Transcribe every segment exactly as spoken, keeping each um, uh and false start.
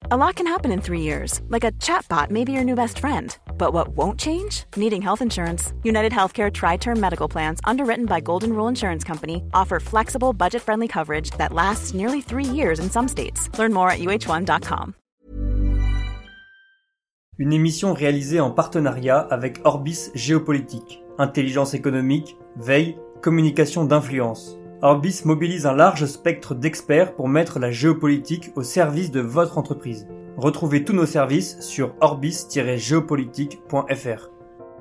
A lot can happen in three years, like a chatbot may be your new best friend. But what won't change? Needing health insurance. United Healthcare Tri-Term Medical Plans, underwritten by Golden Rule Insurance Company, offer flexible, budget-friendly coverage that lasts nearly three years in some states. Learn more at U H one dot com. Une émission réalisée en partenariat avec Orbis Géopolitique. Intelligence économique, veille, communication d'influence. Orbis mobilise un large spectre d'experts pour mettre la géopolitique au service de votre entreprise. Retrouvez tous nos services sur orbis tiret géopolitique point f r.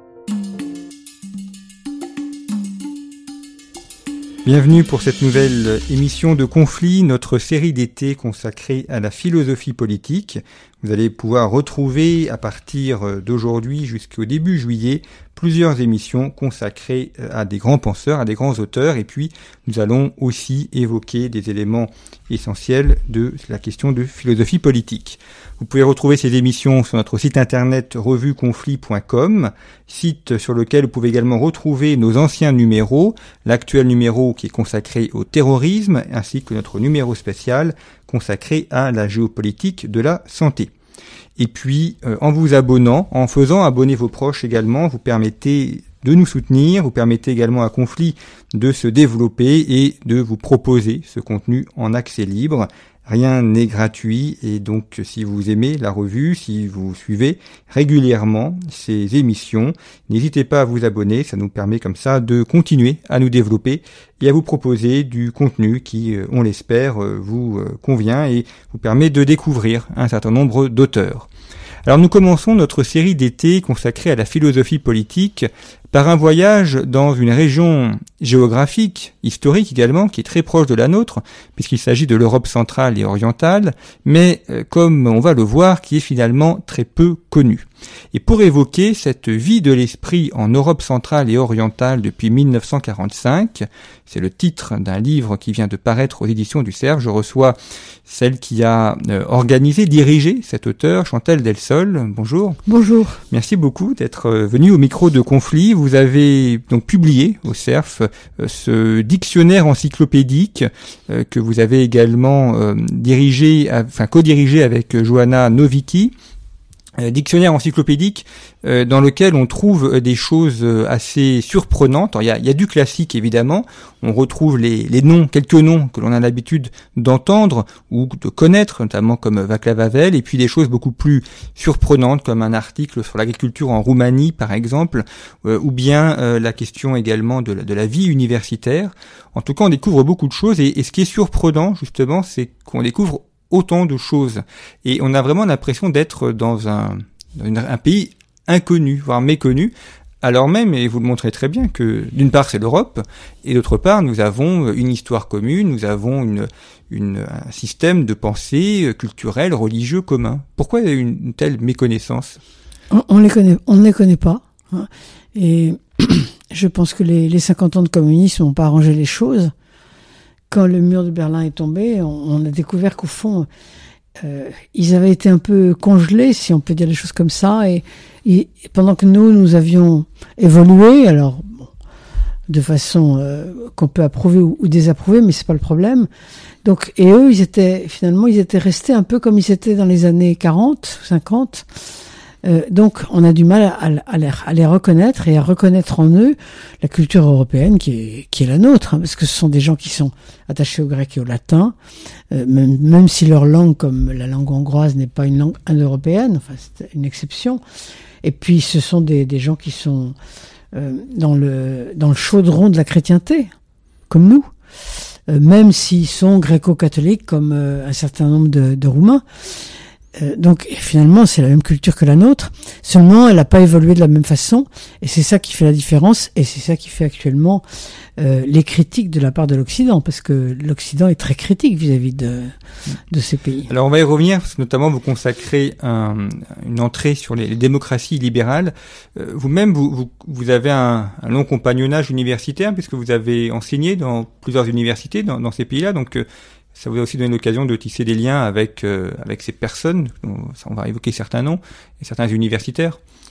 Bienvenue pour cette nouvelle émission de Conflit, notre série d'été consacrée à la philosophie politique. Vous allez pouvoir retrouver à partir d'aujourd'hui jusqu'au début juillet plusieurs émissions consacrées à des grands penseurs, à des grands auteurs, et puis nous allons aussi évoquer des éléments essentiels de la question de philosophie politique. Vous pouvez retrouver ces émissions sur notre site internet revue conflit point com, site sur lequel vous pouvez également retrouver nos anciens numéros, l'actuel numéro qui est consacré au terrorisme, ainsi que notre numéro spécial consacré à la géopolitique de la santé. Et puis, euh, en vous abonnant, en faisant abonner vos proches également, vous permettez de nous soutenir, vous permettez également à Conflit de se développer et de vous proposer ce contenu en accès libre. Rien n'est gratuit et donc si vous aimez la revue, si vous suivez régulièrement ces émissions, n'hésitez pas à vous abonner, ça nous permet comme ça de continuer à nous développer et à vous proposer du contenu qui, on l'espère, vous convient et vous permet de découvrir un certain nombre d'auteurs. Alors nous commençons notre série d'été consacrée à la philosophie politique par un voyage dans une région géographique, historique également, qui est très proche de la nôtre, puisqu'il s'agit de l'Europe centrale et orientale, mais euh, comme on va le voir, qui est finalement très peu connue. Et pour évoquer cette vie de l'esprit en Europe centrale et orientale depuis mille neuf cent quarante-cinq, c'est le titre d'un livre qui vient de paraître aux éditions du Cerf, je reçois celle qui a euh, organisé, dirigé cet auteur, Chantal Delsol. Bonjour. Bonjour. Merci beaucoup d'être euh, venue au micro de Conflit. Vous avez donc publié au Cerf euh, ce dictionnaire encyclopédique euh, que vous avez également euh, dirigé, enfin co-dirigé avec Johanna Nowicki. Euh, dictionnaire encyclopédique euh, dans lequel on trouve des choses assez surprenantes. Alors, il y a, il y a du classique évidemment, on retrouve les, les noms, quelques noms que l'on a l'habitude d'entendre ou de connaître, notamment comme Václav Havel, et puis des choses beaucoup plus surprenantes comme un article sur l'agriculture en Roumanie par exemple, euh, ou bien euh, la question également de la, de la vie universitaire. En tout cas, on découvre beaucoup de choses et, et ce qui est surprenant justement, c'est qu'on découvre autant de choses. Et on a vraiment l'impression d'être dans un, dans un pays inconnu, voire méconnu, alors même, et vous le montrez très bien, que d'une part c'est l'Europe, et d'autre part nous avons une histoire commune, nous avons une, une, un système de pensée culturel, religieux commun. Pourquoi il y a une, une telle méconnaissance ? On, on les connaît, on ne les connaît pas. Hein, et je pense que les, les cinquante ans de communisme n'ont pas arrangé les choses. Quand le mur de Berlin est tombé, on, on a découvert qu'au fond, euh, ils avaient été un peu congelés, si on peut dire les choses comme ça, et, et pendant que nous, nous avions évolué, alors bon, de façon euh, qu'on peut approuver ou, ou désapprouver, mais c'est pas le problème. Donc, et eux, ils étaient finalement, ils étaient restés un peu comme ils étaient dans les années quarante, cinquante. Euh, donc, on a du mal à, à, les, à les reconnaître et à reconnaître en eux la culture européenne qui est, qui est la nôtre, hein, parce que ce sont des gens qui sont attachés au grec et au latin, euh, même, même si leur langue, comme la langue hongroise, n'est pas une langue indo-européenne, enfin c'est une exception. Et puis, ce sont des, des gens qui sont euh, dans le dans le chaudron de la chrétienté, comme nous, euh, même s'ils sont gréco-catholiques, comme euh, un certain nombre de, de Roumains. Euh, donc finalement c'est la même culture que la nôtre, seulement elle n'a pas évolué de la même façon et c'est ça qui fait la différence et c'est ça qui fait actuellement euh, les critiques de la part de l'Occident, parce que l'Occident est très critique vis-à-vis de, de ces pays. Alors on va y revenir, parce que notamment vous consacrez un, une entrée sur les, les démocraties libérales. Euh, vous-même vous, vous, vous avez un, un long compagnonnage universitaire puisque vous avez enseigné dans plusieurs universités dans, dans ces pays-là, donc euh, ça vous a aussi donné l'occasion de tisser des liens avec euh, avec ces personnes. On va évoquer certains noms et certains universitaires.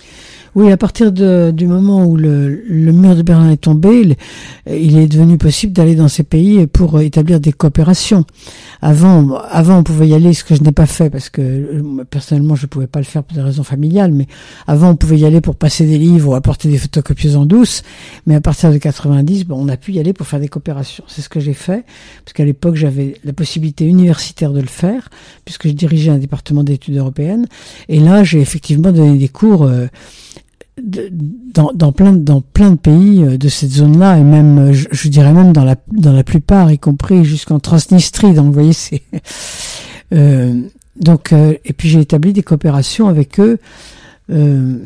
Oui, à partir de, du moment où le, le mur de Berlin est tombé, il, il est devenu possible d'aller dans ces pays pour établir des coopérations. Avant, avant on pouvait y aller, ce que je n'ai pas fait parce que personnellement je ne pouvais pas le faire pour des raisons familiales, mais avant on pouvait y aller pour passer des livres ou apporter des photocopieuses en douce, mais à partir de quatre-vingt-dix, bon, on a pu y aller pour faire des coopérations. C'est ce que j'ai fait, parce qu'à l'époque j'avais la possibilité universitaire de le faire, puisque je dirigeais un département d'études européennes, et là j'ai effectivement donné des cours euh, De, dans, dans plein de, dans plein de pays de cette zone-là, et même je, je dirais même dans la dans la plupart, y compris jusqu'en Transnistrie. Donc vous voyez, c'est euh, donc euh, et puis j'ai établi des coopérations avec eux, euh,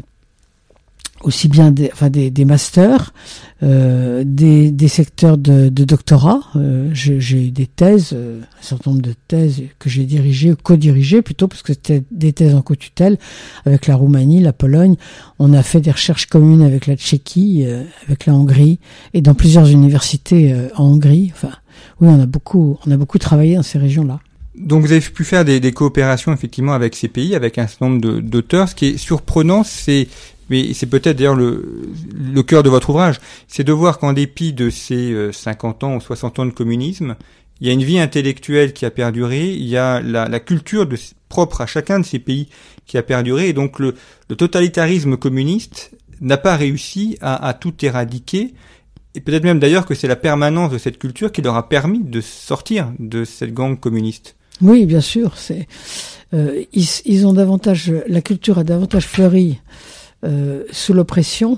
aussi bien des enfin des, des masters, euh, des des secteurs de, de doctorat. Euh, j'ai, j'ai eu des thèses, euh, un certain nombre de thèses que j'ai dirigées, co-dirigées plutôt, parce que c'était des thèses en co-tutelle avec la Roumanie, la Pologne. On a fait des recherches communes avec la Tchéquie, euh, avec la Hongrie, et dans plusieurs universités euh, en Hongrie. Enfin, oui, on a beaucoup, on a beaucoup travaillé dans ces régions-là. Donc vous avez pu faire des, des coopérations effectivement avec ces pays, avec un certain nombre de, d'auteurs. Ce qui est surprenant, c'est mais c'est peut-être d'ailleurs le, le cœur de votre ouvrage, c'est de voir qu'en dépit de ces cinquante ans ou soixante ans de communisme, il y a une vie intellectuelle qui a perduré, il y a la, la culture de, propre à chacun de ces pays qui a perduré, et donc le, le totalitarisme communiste n'a pas réussi à, à tout éradiquer, et peut-être même d'ailleurs que c'est la permanence de cette culture qui leur a permis de sortir de cette gangue communiste. Oui, bien sûr, c'est euh, ils, ils ont davantage, la culture a davantage fleuri Euh, sous l'oppression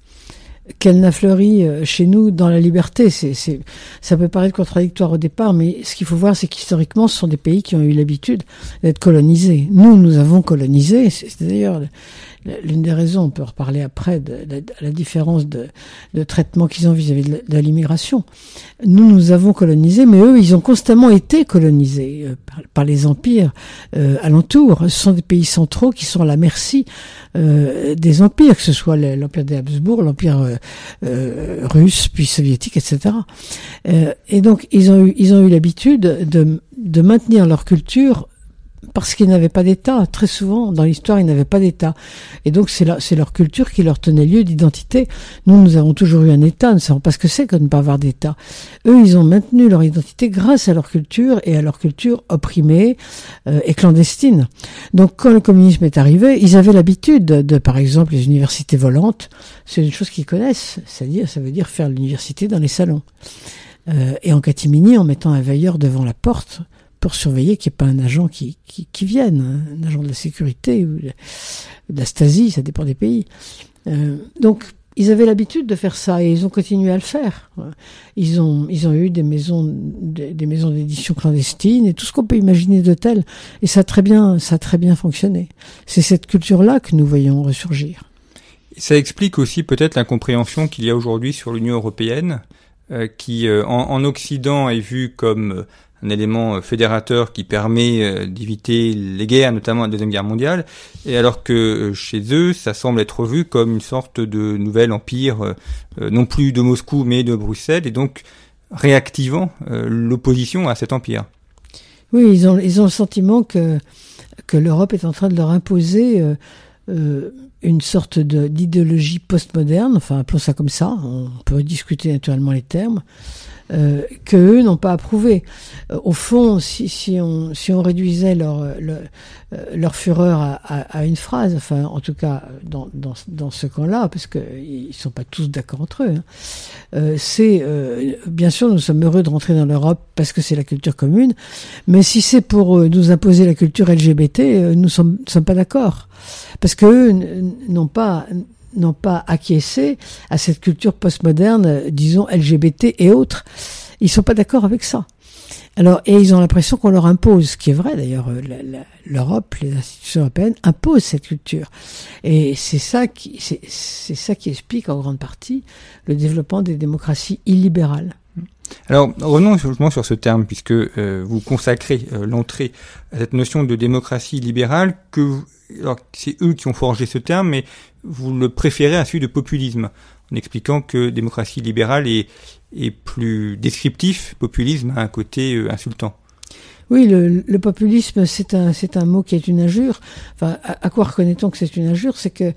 qu'elle n'a fleuri euh, chez nous dans la liberté. C'est, c'est, ça peut paraître contradictoire au départ, mais ce qu'il faut voir, c'est qu'historiquement, ce sont des pays qui ont eu l'habitude d'être colonisés. Nous, nous avons colonisé. C'est, c'est d'ailleurs l'une des raisons, on peut en reparler après, de, de, de la différence de, de traitement qu'ils ont vis-à-vis de, de l'immigration. Nous, nous avons colonisé, mais eux, ils ont constamment été colonisés euh, par, par les empires euh, alentours. Ce sont des pays centraux qui sont à la merci euh, des empires, que ce soit l'empire des Habsbourg, l'empire euh, euh, russe, puis soviétique, et cetera. Euh, et donc, ils ont eu, ils ont eu l'habitude de, de maintenir leur culture parce qu'ils n'avaient pas d'État. Très souvent, dans l'histoire, ils n'avaient pas d'État. Et donc, c'est, la, c'est leur culture qui leur tenait lieu d'identité. Nous, nous avons toujours eu un État. Nous ne savons pas ce que c'est que de ne pas avoir d'État. Eux, ils ont maintenu leur identité grâce à leur culture et à leur culture opprimée euh, et clandestine. Donc, quand le communisme est arrivé, ils avaient l'habitude de, de, par exemple, les universités volantes. C'est une chose qu'ils connaissent. C'est-à-dire, ça veut dire faire l'université dans les salons. Euh, et en catimini, en mettant un veilleur devant la porte, pour surveiller qu'il n'y ait pas un agent qui, qui, qui vienne, un agent de la sécurité ou de, de la Stasi, ça dépend des pays. Euh, donc, ils avaient l'habitude de faire ça et ils ont continué à le faire. Ils ont, ils ont eu des maisons, des, des maisons d'édition clandestines et tout ce qu'on peut imaginer de tel. Et ça a très bien, ça a très bien fonctionné. C'est cette culture-là que nous voyons ressurgir. Ça explique aussi peut-être l'incompréhension qu'il y a aujourd'hui sur l'Union européenne, euh, qui euh, en, en Occident est vue comme euh, un élément fédérateur qui permet euh, d'éviter les guerres, notamment la Deuxième Guerre mondiale, et alors que euh, chez eux, ça semble être vu comme une sorte de nouvel empire, euh, non plus de Moscou, mais de Bruxelles, et donc réactivant euh, l'opposition à cet empire. Oui, ils ont, ils ont le sentiment que, que l'Europe est en train de leur imposer euh, euh, une sorte de, d'idéologie postmoderne, enfin appelons ça comme ça, on peut discuter naturellement les termes, Euh, que eux n'ont pas approuvé. Euh, au fond, si, si on si on réduisait leur leur, leur fureur à, à, à une phrase, enfin en tout cas dans dans dans ce camp-là, parce que ils sont pas tous d'accord entre eux, hein, euh, c'est euh, bien sûr nous sommes heureux de rentrer dans l'Europe parce que c'est la culture commune, mais si c'est pour euh, nous imposer la culture L G B T, euh, nous sommes sommes pas d'accord, parce que eux n- n'ont pas n'ont pas acquiescé à cette culture postmoderne, disons L G B T et autres. Ils sont pas d'accord avec ça. Alors, et ils ont l'impression qu'on leur impose, ce qui est vrai d'ailleurs. La, la, L'Europe, les institutions européennes imposent cette culture, et c'est ça qui, c'est, c'est ça qui explique en grande partie le développement des démocraties illibérales. Alors, revenons justement sur ce terme, puisque euh, vous consacrez euh, l'entrée à cette notion de démocratie libérale, que vous, alors c'est eux qui ont forgé ce terme, mais vous le préférez à celui de populisme, en expliquant que démocratie libérale est, est plus descriptif, populisme a un côté euh, insultant. Oui, le, le populisme, c'est un, c'est un mot qui est une injure. Enfin, à, à quoi reconnaît-on que c'est une injure ? C'est que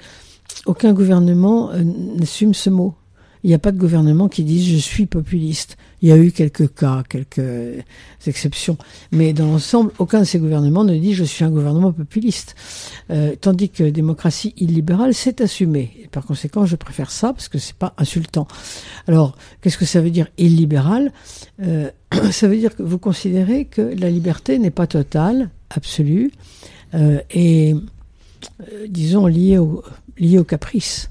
aucun gouvernement euh, n'assume ce mot. Il n'y a pas de gouvernement qui dise « je suis populiste ». Il y a eu quelques cas, quelques exceptions. Mais dans l'ensemble, aucun de ces gouvernements ne dit « je suis un gouvernement populiste euh, ». Tandis que démocratie illibérale, c'est assumé. Et par conséquent, je préfère ça parce que c'est pas insultant. Alors, qu'est-ce que ça veut dire illibéral ? euh, Ça veut dire que vous considérez que la liberté n'est pas totale, absolue, euh, et, euh, disons, liée au, liée au caprice.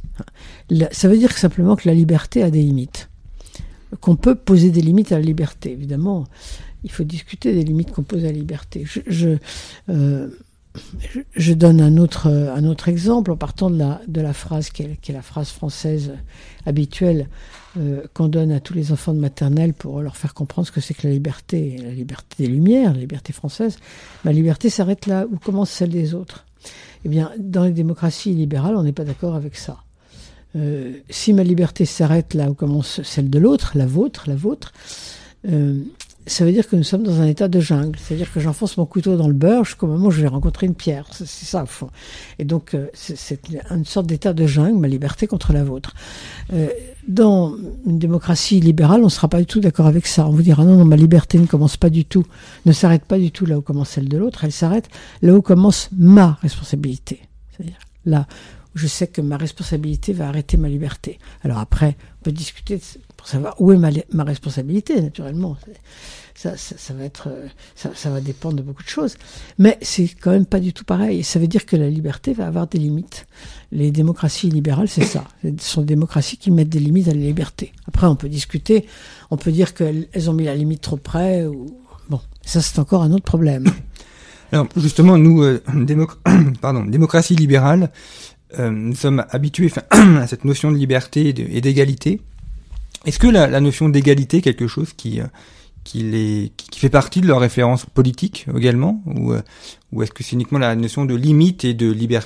Ça veut dire simplement que la liberté a des limites, qu'on peut poser des limites à la liberté. Évidemment, il faut discuter des limites qu'on pose à la liberté. Je, je, euh, je, je donne un autre, un autre exemple en partant de la, de la phrase qui est, qui est la phrase française habituelle euh, qu'on donne à tous les enfants de maternelle pour leur faire comprendre ce que c'est que la liberté, la liberté des Lumières, la liberté française. Ma liberté s'arrête là où commence celle des autres. Eh bien, dans les démocraties libérales, on n'est pas d'accord avec ça. Euh, si ma liberté s'arrête là où commence celle de l'autre, la vôtre, la vôtre, euh, ça veut dire que nous sommes dans un état de jungle. C'est-à-dire que j'enfonce mon couteau dans le beurre jusqu'au moment où je vais rencontrer une pierre. C'est, c'est ça, au fond. Et donc, euh, c'est, c'est une sorte d'état de jungle, ma liberté contre la vôtre. Euh, dans une démocratie libérale, on ne sera pas du tout d'accord avec ça. On vous dira non, non, ma liberté ne commence pas du tout, ne s'arrête pas du tout là où commence celle de l'autre, elle s'arrête là où commence ma responsabilité. C'est-à-dire là je sais que ma responsabilité va arrêter ma liberté. Alors après, on peut discuter pour savoir où est ma, ma responsabilité, naturellement. Ça, ça, ça va être, ça, ça va dépendre de beaucoup de choses. Mais c'est quand même pas du tout pareil. Ça veut dire que la liberté va avoir des limites. Les démocraties libérales, c'est ça. Ce sont des démocraties qui mettent des limites à la liberté. Après, on peut discuter. On peut dire qu'elles elles ont mis la limite trop près. Ou... Bon, ça, c'est encore un autre problème. Alors, justement, nous, euh, démoc- pardon, démocratie libérale, Euh, nous sommes habitués à cette notion de liberté et, de, et d'égalité. Est-ce que la, la notion d'égalité est quelque chose qui, qui, les, qui, qui fait partie de leur référence politique également, ou, ou est-ce que c'est uniquement la notion de limite et de liberté ?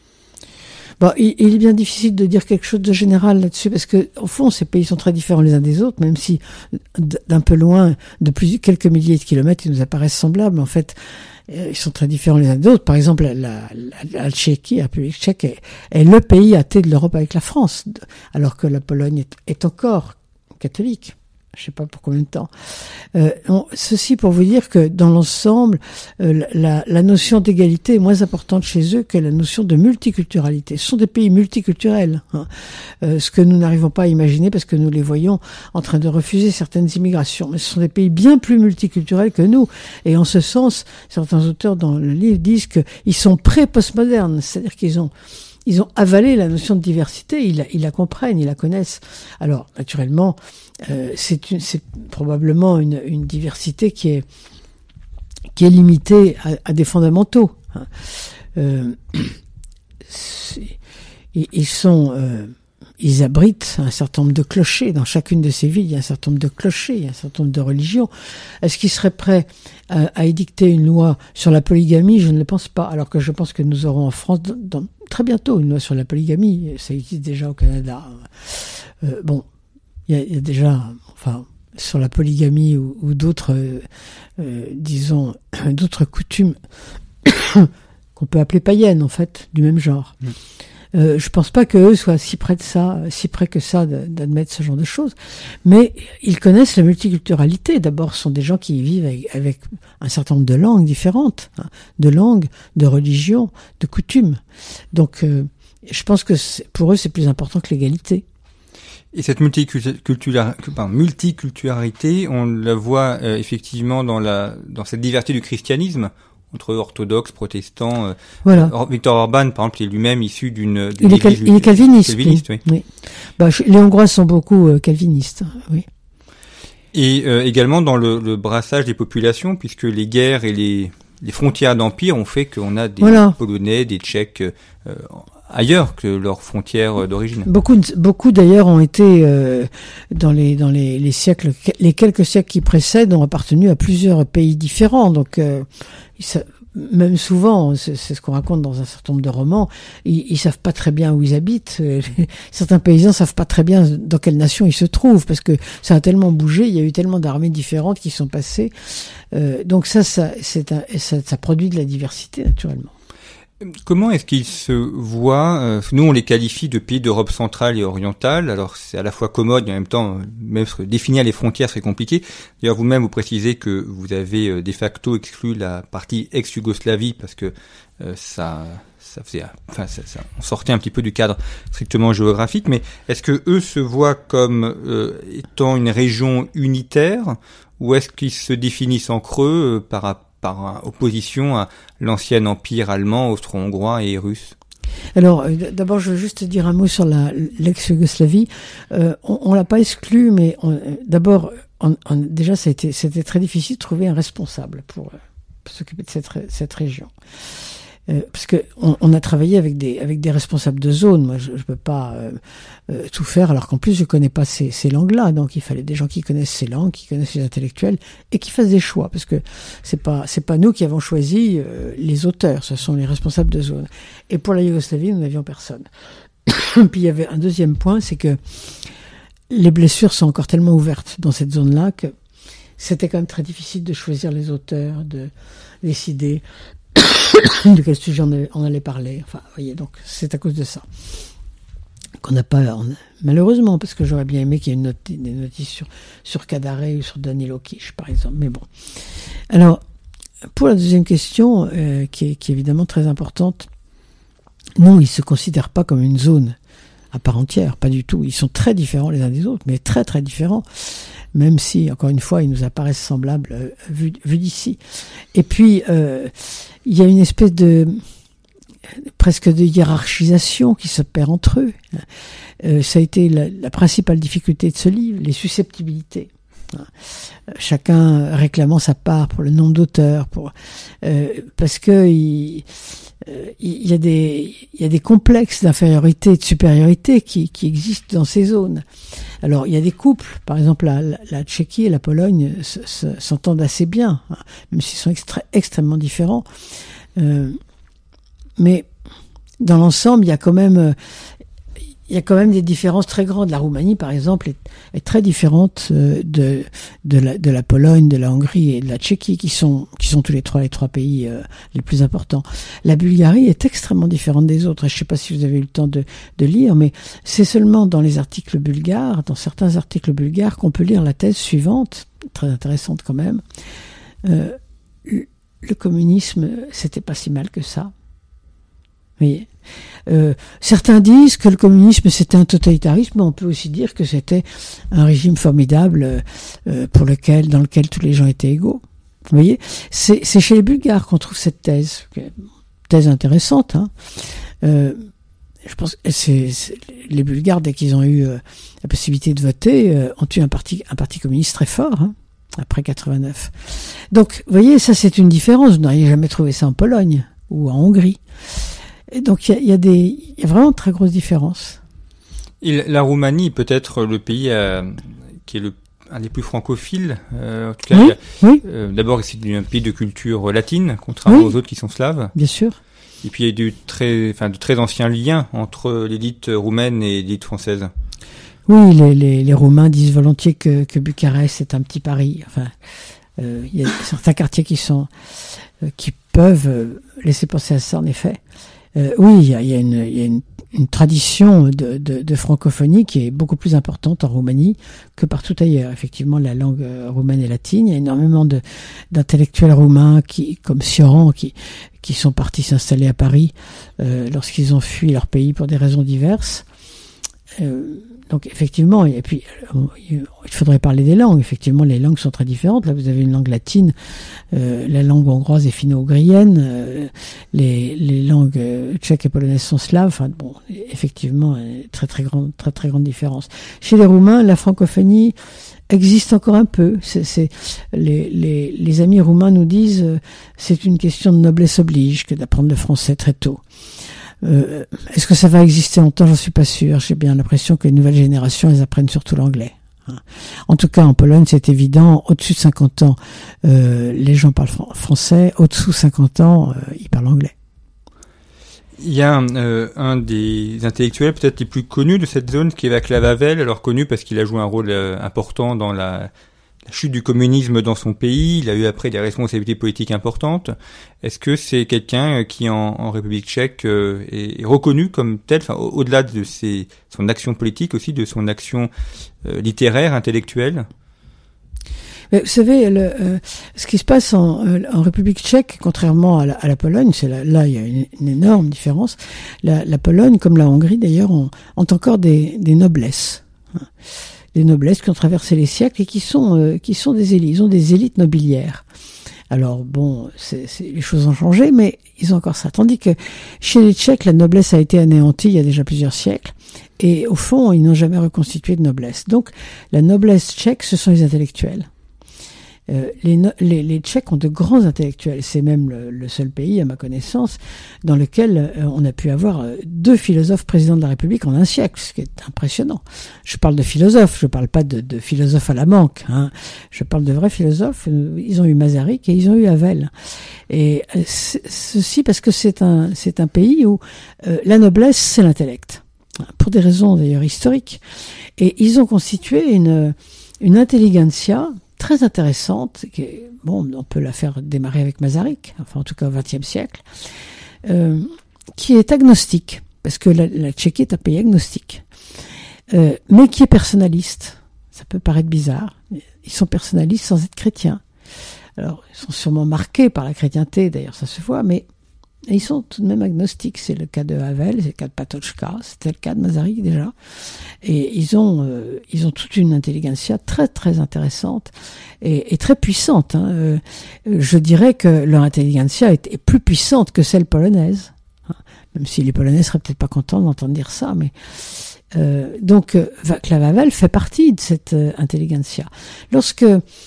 Bon, il, il est bien difficile de dire quelque chose de général là-dessus, parce que au fond, ces pays sont très différents les uns des autres, même si d'un peu loin, de plus quelques milliers de kilomètres, ils nous apparaissent semblables. En fait, ils sont très différents les uns des autres. Par exemple, la, la, la Tchéquie, la République tchèque, est, est le pays athée de l'Europe avec la France, alors que la Pologne est, est encore catholique. Je sais pas pour combien de temps. Euh, on, ceci pour vous dire que dans l'ensemble, euh, la, la notion d'égalité est moins importante chez eux que la notion de multiculturalité. Ce sont des pays multiculturels, hein. euh, ce que nous n'arrivons pas à imaginer parce que nous les voyons en train de refuser certaines immigrations. Mais ce sont des pays bien plus multiculturels que nous. Et en ce sens, certains auteurs dans le livre disent qu'ils sont pré-postmodernes, c'est-à-dire qu'ils ont Ils ont avalé la notion de diversité, ils la, ils la comprennent, ils la connaissent. Alors, naturellement, euh, c'est, une, c'est probablement une, une diversité qui est, qui est limitée à, à des fondamentaux. Hein. Euh, ils, ils sont... Euh, Ils abritent un certain nombre de clochers. Dans chacune de ces villes, il y a un certain nombre de clochers, il y a un certain nombre de religions. Est-ce qu'ils seraient prêts à, à édicter une loi sur la polygamie ? Je ne le pense pas. Alors que je pense que nous aurons en France, dans, dans, très bientôt, une loi sur la polygamie. Ça existe déjà au Canada. Euh, bon, il y, a, il y a déjà, enfin, sur la polygamie ou, ou d'autres, euh, euh, disons, d'autres coutumes qu'on peut appeler païennes, en fait, du même genre. Mmh. Euh, je pense pas qu'eux soient si près de ça, si près que ça d'admettre ce genre de choses. Mais ils connaissent la multiculturalité. D'abord, ce sont des gens qui vivent avec, avec un certain nombre de langues différentes, hein, de langues, de religions, de coutumes. Donc, euh, je pense que pour eux, c'est plus important que l'égalité. Et cette multicultura- pardon, multiculturalité, on la voit euh, effectivement dans la dans cette diversité du christianisme, entre orthodoxes, protestants. Euh, voilà. Victor Orban, par exemple, est lui-même issu d'une... d'une il, est cal- il est calviniste. calviniste oui. oui. Bah, je, les Hongrois sont beaucoup euh, calvinistes, oui. Et euh, également dans le, le brassage des populations, puisque les guerres et les, les frontières d'empire ont fait qu'on a des voilà. Polonais, des Tchèques euh, ailleurs que leurs frontières d'origine. Beaucoup, beaucoup d'ailleurs ont été euh, dans les dans les, les siècles, les quelques siècles qui précèdent, ont appartenu à plusieurs pays différents. Donc euh, ça, même souvent, c'est, c'est ce qu'on raconte dans un certain nombre de romans, ils, ils savent pas très bien où ils habitent. Certains paysans savent pas très bien dans quelle nation ils se trouvent, parce que ça a tellement bougé, il y a eu tellement d'armées différentes qui sont passées. Euh, donc ça, ça, c'est un, ça, ça produit de la diversité naturellement. Comment est-ce qu'ils se voient euh, nous, on les qualifie de pays d'Europe centrale et orientale. Alors, c'est à la fois commode et en même temps, même définir les frontières, c'est compliqué. D'ailleurs, vous-même, vous précisez que vous avez euh, de facto exclu la partie ex-Yougoslavie parce que euh, ça, ça faisait, enfin, ça, ça, on sortait un petit peu du cadre strictement géographique. Mais est-ce que eux se voient comme euh, étant une région unitaire, ou est-ce qu'ils se définissent en creux euh, par rapport par opposition à l'ancien empire allemand, austro-hongrois et russe? Alors, euh, d'abord, je veux juste dire un mot sur la, l'ex-Yougoslavie. Euh, on, on l'a pas exclu, mais on, euh, d'abord, on, on, déjà, ça a été, c'était très difficile de trouver un responsable pour, euh, pour s'occuper de cette, cette région. Euh, parce que on, on a travaillé avec des avec des responsables de zone. Moi, je, je peux pas euh, euh, tout faire, alors qu'en plus je connais pas ces, ces langues-là. Donc, il fallait des gens qui connaissent ces langues, qui connaissent les intellectuels et qui fassent des choix, parce que c'est pas c'est pas nous qui avons choisi euh, les auteurs. Ce sont les responsables de zone. Et pour la Yougoslavie, nous n'avions personne. Puis il y avait un deuxième point, c'est que les blessures sont encore tellement ouvertes dans cette zone-là que c'était quand même très difficile de choisir les auteurs, de décider de quel sujet on, avait, on allait parler. Enfin, vous voyez, donc c'est à cause de ça qu'on n'a pas, on a, malheureusement, parce que j'aurais bien aimé qu'il y ait une note, des notices sur, sur Kadare ou sur Danilo Kish, par exemple. Mais bon. Alors, pour la deuxième question, euh, qui, est, qui est évidemment très importante, non, ils se considèrent pas comme une zone à part entière, pas du tout. Ils sont très différents les uns des autres, mais très très différents. Même si, encore une fois, ils nous apparaissent semblables euh, vus vu d'ici. Et puis, euh, il y a une espèce de presque de hiérarchisation qui s'opère entre eux. Euh, ça a été la, la principale difficulté de ce livre, les susceptibilités. Chacun réclamant sa part pour le nombre d'auteurs, pour euh, parce que il, euh, il y a des il y a des complexes d'infériorité et de supériorité qui qui existent dans ces zones. Alors il y a des couples, par exemple la, la, la Tchéquie et la Pologne se, se, s'entendent assez bien, hein, même s'ils sont extra, extrêmement différents. Euh, mais dans l'ensemble, il y a quand même il y a quand même des différences très grandes. La Roumanie, par exemple, est, est très différente de de la de la Pologne, de la Hongrie et de la Tchéquie, qui sont qui sont tous les trois les trois pays euh, les plus importants. La Bulgarie est extrêmement différente des autres. Et je ne sais pas si vous avez eu le temps de de lire, mais c'est seulement dans les articles bulgares, dans certains articles bulgares, qu'on peut lire la thèse suivante, très intéressante quand même. Euh, le communisme, c'était pas si mal que ça. Vous voyez. Euh, certains disent que le communisme c'était un totalitarisme, mais on peut aussi dire que c'était un régime formidable euh, pour lequel, dans lequel tous les gens étaient égaux. Vous voyez, c'est, c'est chez les Bulgares qu'on trouve cette thèse, thèse intéressante. Hein. Euh, je pense que c'est, c'est, les Bulgares, dès qu'ils ont eu euh, la possibilité de voter, euh, ont eu un parti, un parti communiste très fort. Hein, après quatre-vingt-neuf. Donc, vous voyez, ça c'est une différence. Vous n'auriez jamais trouvé ça en Pologne ou en Hongrie. Et donc il y a, y a des, il y a vraiment de très grosses différences. Et la Roumanie peut être le pays euh, qui est le un des plus francophiles. Euh, en tout cas, oui, a, oui. Euh, d'abord c'est un pays de culture latine, contrairement oui. aux autres qui sont slaves. Bien sûr. Et puis il y a de très, enfin de très anciens liens entre l'élite roumaine et l'élite française. Oui, les, les, les Roumains disent volontiers que, que Bucarest est un petit Paris. Enfin, euh, il y a certains quartiers qui sont euh, qui peuvent euh, laisser penser à ça, en effet. Euh, oui, il y a, il y a, une, il y a une, une tradition de, de, de francophonie qui est beaucoup plus importante en Roumanie que partout ailleurs. Effectivement, la langue euh, roumaine est latine. Il y a énormément de, d'intellectuels roumains qui, comme Sioran, qui, qui sont partis s'installer à Paris euh, lorsqu'ils ont fui leur pays pour des raisons diverses. Euh, donc effectivement, et puis il faudrait parler des langues. Effectivement, les langues sont très différentes. Là, vous avez une langue latine, euh, la langue hongroise est finno-ougrienne, euh, les, les langues tchèques et polonaises sont slaves. Enfin bon, effectivement, très très grande, très très grande différence. Chez les Roumains, la francophonie existe encore un peu. C'est, c'est les, les, les amis roumains nous disent, euh, c'est une question de noblesse oblige que d'apprendre le français très tôt. Euh, est-ce que ça va exister longtemps? J'en suis pas sûr. J'ai bien l'impression que les nouvelles générations, elles apprennent surtout l'anglais. En tout cas, en Pologne, c'est évident. Au-dessus de cinquante ans, euh, les gens parlent fr- français. Au-dessous de cinquante ans, euh, ils parlent anglais. Il y a euh, un des intellectuels peut-être les plus connus de cette zone, qui est Václav Havel. Alors connu parce qu'il a joué un rôle euh, important dans la, la chute du communisme dans son pays. Il a eu après des responsabilités politiques importantes. Est-ce que c'est quelqu'un qui, en, en République tchèque, euh, est, est reconnu comme tel, enfin, au- au-delà de ses, son action politique, aussi de son action euh, littéraire, intellectuelle? Mais vous savez, le, euh, ce qui se passe en, euh, en République tchèque, contrairement à la, à la Pologne, c'est là, là il y a une, une énorme différence. La, la Pologne, comme la Hongrie d'ailleurs, ont, ont encore des, des noblesses, hein, des noblesses qui ont traversé les siècles et qui sont euh, qui sont des élites. Ils ont des élites nobiliaires. Alors bon, c'est, c'est, les choses ont changé, mais ils ont encore ça. Tandis que chez les Tchèques, la noblesse a été anéantie il y a déjà plusieurs siècles. Et au fond, ils n'ont jamais reconstitué de noblesse. Donc, la noblesse tchèque, ce sont les intellectuels. Euh, les, no- les, les Tchèques ont de grands intellectuels. C'est même le, le seul pays, à ma connaissance, dans lequel euh, on a pu avoir euh, deux philosophes présidents de la République en un siècle, ce qui est impressionnant. Je parle de philosophes, je parle pas de, de philosophes à la manque. Hein. Je parle de vrais philosophes. Ils ont eu Masaryk et ils ont eu Havel. Et euh, ceci parce que c'est un, c'est un pays où euh, la noblesse, c'est l'intellect, pour des raisons d'ailleurs historiques. Et ils ont constitué une, une intelligentsia très intéressante, qui est, bon, on peut la faire démarrer avec Masaryk, enfin en tout cas au vingtième siècle, euh, qui est agnostique, parce que la, la Tchéquie est un pays agnostique, euh, mais qui est personnaliste. Ça peut paraître bizarre, ils sont personnalistes sans être chrétiens. Alors, ils sont sûrement marqués par la chrétienté, d'ailleurs ça se voit, mais ils sont tout de même agnostiques. C'est le cas de Havel, c'est le cas de Patočka, c'était le cas de Masaryk déjà. Et ils ont, euh, ils ont toute une intelligentsia très très intéressante et, et très puissante. Hein. Euh, je dirais que leur intelligentsia est, est plus puissante que celle polonaise. Hein. Même si les Polonais seraient peut-être pas contents d'entendre dire ça, mais euh, donc euh, Václav Havel fait partie de cette euh, intelligentsia. Lorsque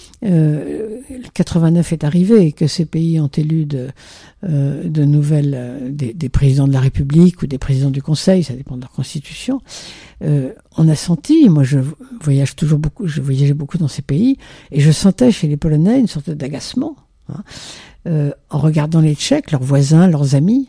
Euh, quatre-vingt-neuf est arrivé et que ces pays ont élu de, euh, de nouvelles, euh, des, des présidents de la République ou des présidents du Conseil, ça dépend de leur constitution, euh, on a senti, moi je voyage toujours beaucoup, je voyageais beaucoup dans ces pays, et je sentais chez les Polonais une sorte d'agacement, hein, euh, en regardant les Tchèques, leurs voisins, leurs amis,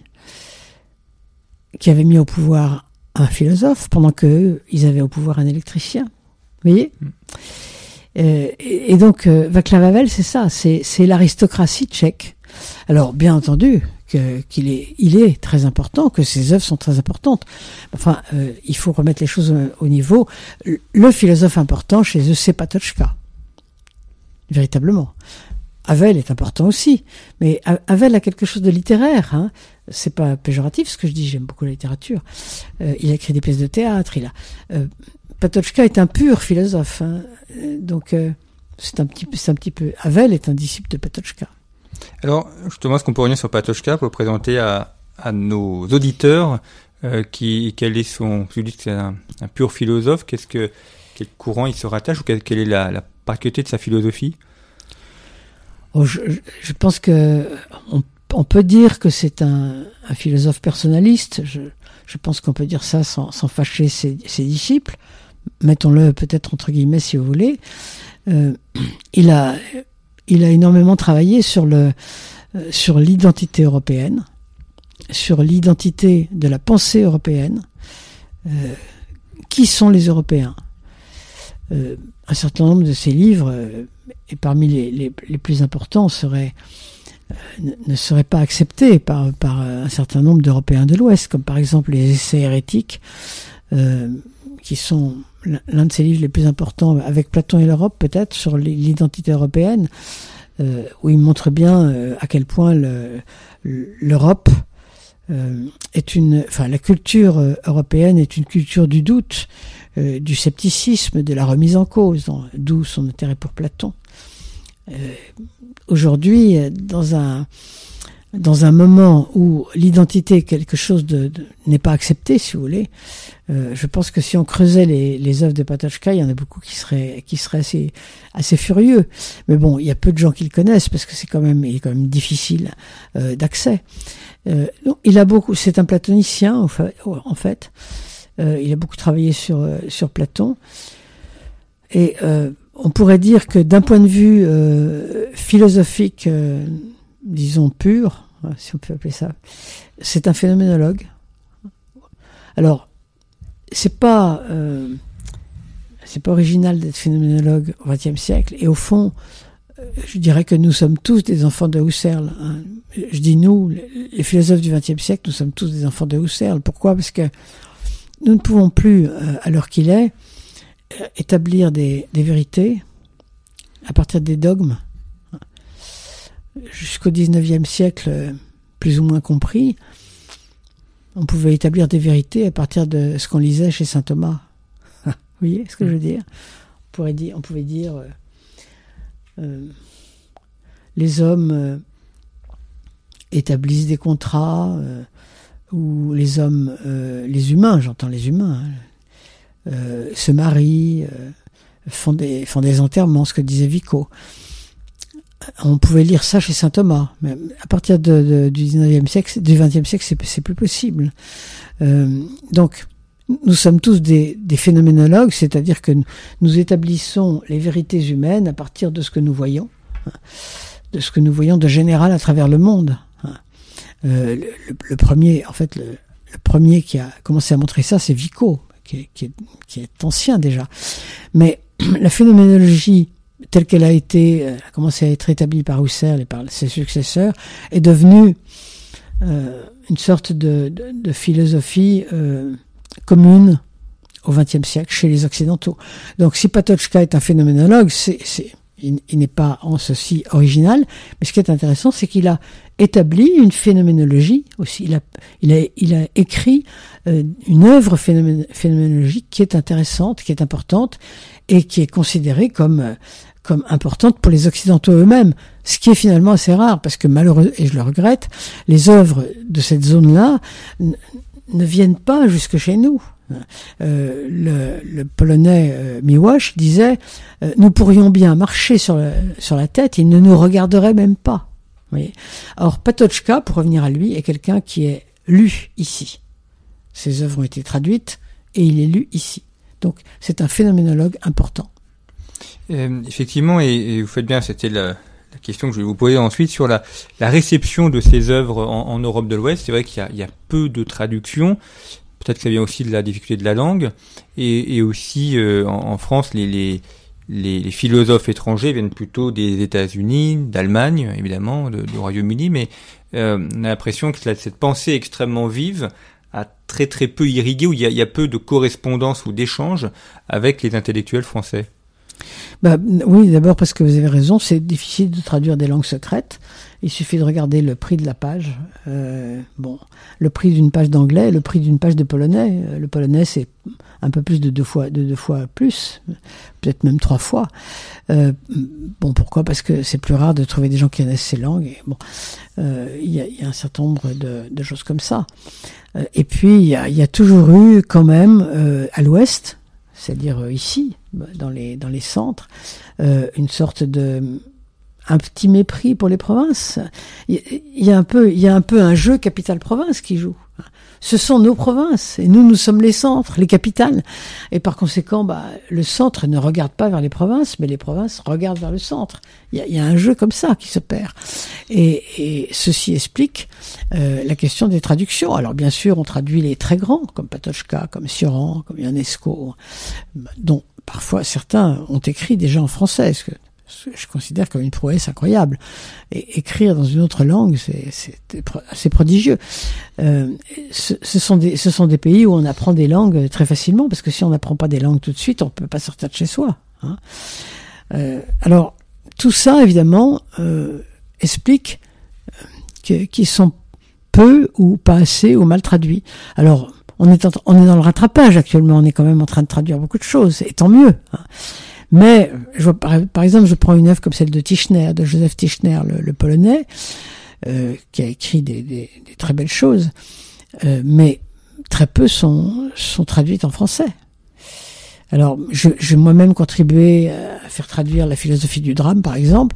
qui avaient mis au pouvoir un philosophe, pendant qu'eux, ils avaient au pouvoir un électricien. Vous voyez ? Mm. Euh, et, et donc, euh, Václav Havel, c'est ça, c'est, c'est l'aristocratie tchèque. Alors, bien entendu, que, qu'il est, il est très important, que ses œuvres sont très importantes. Enfin, euh, il faut remettre les choses au, au niveau. Le philosophe important chez eux, c'est Patočka. Véritablement. Havel est important aussi, mais Havel a quelque chose de littéraire. Hein. C'est pas péjoratif ce que je dis, j'aime beaucoup la littérature. Euh, il a écrit des pièces de théâtre, il a... Euh, Patočka est un pur philosophe, hein. Donc euh, c'est un petit peu, c'est un petit peu. Havel est un disciple de Patočka. Alors justement, est-ce qu'on peut revenir sur Patočka pour présenter à, à nos auditeurs euh, qui quel est son, vous dites que c'est un, un pur philosophe, qu'est-ce que quel courant il se rattache ou quelle, quelle est la, la particularité de sa philosophie? Oh, je, je pense que on, on peut dire que c'est un, un philosophe personnaliste. Je, je pense qu'on peut dire ça sans, sans fâcher ses, ses disciples. Mettons-le peut-être entre guillemets si vous voulez. Euh, il a, il a énormément travaillé sur le, euh, sur l'identité européenne, sur l'identité de la pensée européenne. Euh, qui sont les Européens? euh, Un certain nombre de ses livres, euh, et parmi les, les, les plus importants, seraient euh, ne seraient pas acceptés par, par un certain nombre d'Européens de l'Ouest, comme par exemple les essais hérétiques, euh, qui sont l'un de ses livres les plus importants, avec Platon et l'Europe peut-être, sur l'identité européenne, euh, où il montre bien euh, à quel point le, l'Europe euh, est une, enfin la culture européenne est une culture du doute, euh, du scepticisme, de la remise en cause, d'où son intérêt pour Platon. Euh, aujourd'hui, dans un dans un moment où l'identité est quelque chose de, de n'est pas accepté, si vous voulez, euh, je pense que si on creusait les, les œuvres de Patočka, il y en a beaucoup qui seraient qui seraient assez assez furieux. Mais bon, il y a peu de gens qui le connaissent parce que c'est quand même il est quand même difficile euh, d'accès. Euh, donc, il a beaucoup, c'est un platonicien en fait. En fait. Euh, il a beaucoup travaillé sur euh, sur Platon et euh, on pourrait dire que d'un point de vue euh, philosophique, euh, disons pur, si on peut appeler ça, c'est un phénoménologue. Alors, c'est pas, euh, c'est pas original d'être phénoménologue au vingtième siècle. Et au fond, je dirais que nous sommes tous des enfants de Husserl. Hein. Je dis nous, les philosophes du vingtième siècle, nous sommes tous des enfants de Husserl. Pourquoi ? Parce que nous ne pouvons plus, à l'heure qu'il est, établir des, des vérités à partir des dogmes. Jusqu'au dix-neuvième siècle, plus ou moins compris, on pouvait établir des vérités à partir de ce qu'on lisait chez saint Thomas. Vous voyez ce que je veux dire ? On pourrait dire, on pouvait dire, euh, euh, les hommes euh, établissent des contrats, euh, ou les hommes, euh, les humains, j'entends les humains, hein, euh, se marient, euh, font des font des enterrements, ce que disait Vico. On pouvait lire ça chez saint Thomas, mais à partir de, de, du dix-neuvième siècle, du vingtième siècle, c'est, c'est plus possible. Euh, donc, nous sommes tous des, des phénoménologues, c'est-à-dire que nous, nous établissons les vérités humaines à partir de ce que nous voyons, hein, de ce que nous voyons de général à travers le monde. Hein. Euh, le, le, le premier, en fait, le, le premier qui a commencé à montrer ça, c'est Vico, qui est, qui est, qui est ancien déjà. Mais la phénoménologie telle qu'elle a été, a commencé à être établie par Husserl et par ses successeurs, est devenue euh, une sorte de, de, de philosophie euh, commune au vingtième siècle chez les Occidentaux. Donc si Patočka est un phénoménologue, c'est, c'est, il, il n'est pas en ceci original, mais ce qui est intéressant, c'est qu'il a établi une phénoménologie aussi. Il a, il a, il a écrit euh, une œuvre phénomén- phénoménologique qui est intéressante, qui est importante et qui est considérée comme comme importante pour les Occidentaux eux-mêmes, ce qui est finalement assez rare, parce que malheureusement, et je le regrette, les œuvres de cette zone-là n- ne viennent pas jusque chez nous. Euh, le, le Polonais euh, Miłosz disait euh, « Nous pourrions bien marcher sur, le, sur la tête, il ne nous regarderait même pas. » Vous voyez ? Or, Patočka, pour revenir à lui, est quelqu'un qui est lu ici. Ses œuvres ont été traduites, et il est lu ici. Donc, c'est un phénoménologue important. Euh, effectivement, et, et vous faites bien, c'était la, la question que je vais vous poser ensuite sur la, la réception de ces œuvres en, en Europe de l'Ouest. C'est vrai qu'il y a, il y a peu de traductions, peut-être que ça vient aussi de la difficulté de la langue, et, et aussi euh, en, en France, les, les, les, les philosophes étrangers viennent plutôt des États-Unis, d'Allemagne, évidemment, de, du Royaume-Uni, mais euh, on a l'impression que cette pensée extrêmement vive a très très peu irrigué, où il y a, il y a peu de correspondance ou d'échange avec les intellectuels français. Bah, oui, d'abord parce que vous avez raison, c'est difficile de traduire des langues secrètes. Il suffit de regarder le prix de la page. Euh, bon, le prix d'une page d'anglais, le prix d'une page de polonais. Le polonais, c'est un peu plus de deux fois, de deux fois plus, peut-être même trois fois. Euh, bon, pourquoi ? Parce que c'est plus rare de trouver des gens qui connaissent ces langues. Et bon, euh, il y a, y a un certain nombre de, de choses comme ça. Euh, et puis il y a, y a toujours eu quand même euh, à l'Ouest, c'est-à-dire euh, ici, dans les dans les centres, euh, une sorte de un petit mépris pour les provinces. Il y, y a un peu il y a un peu un jeu capitale-province qui joue. Ce sont nos provinces et nous nous sommes les centres, les capitales. Et par conséquent, bah le centre ne regarde pas vers les provinces, mais les provinces regardent vers le centre. Il y a, il y a un jeu comme ça qui s'opère. Et, et ceci explique euh, la question des traductions. Alors bien sûr, on traduit les très grands comme Patočka, comme Sioran, comme Ionesco, dont parfois certains ont écrit déjà en français, ce que je considère comme une prouesse incroyable. Et écrire dans une autre langue, c'est, c'est assez prodigieux. Euh, ce, ce sont des, ce sont des pays où on apprend des langues très facilement, parce que si on n'apprend pas des langues tout de suite, on peut pas sortir de chez soi. Hein. Euh, alors, tout ça, évidemment, euh, explique que, qu'ils sont peu ou pas assez ou mal traduits. Alors, on est, en, on est dans le rattrapage actuellement, on est quand même en train de traduire beaucoup de choses, et tant mieux. Hein. Mais, je vois, par, par exemple, je prends une œuvre comme celle de Tischner, de Joseph Tischner, le, le Polonais, euh, qui a écrit des, des, des très belles choses, euh, mais très peu sont, sont traduites en français. Alors, je, j'ai moi-même contribué à faire traduire la philosophie du drame, par exemple,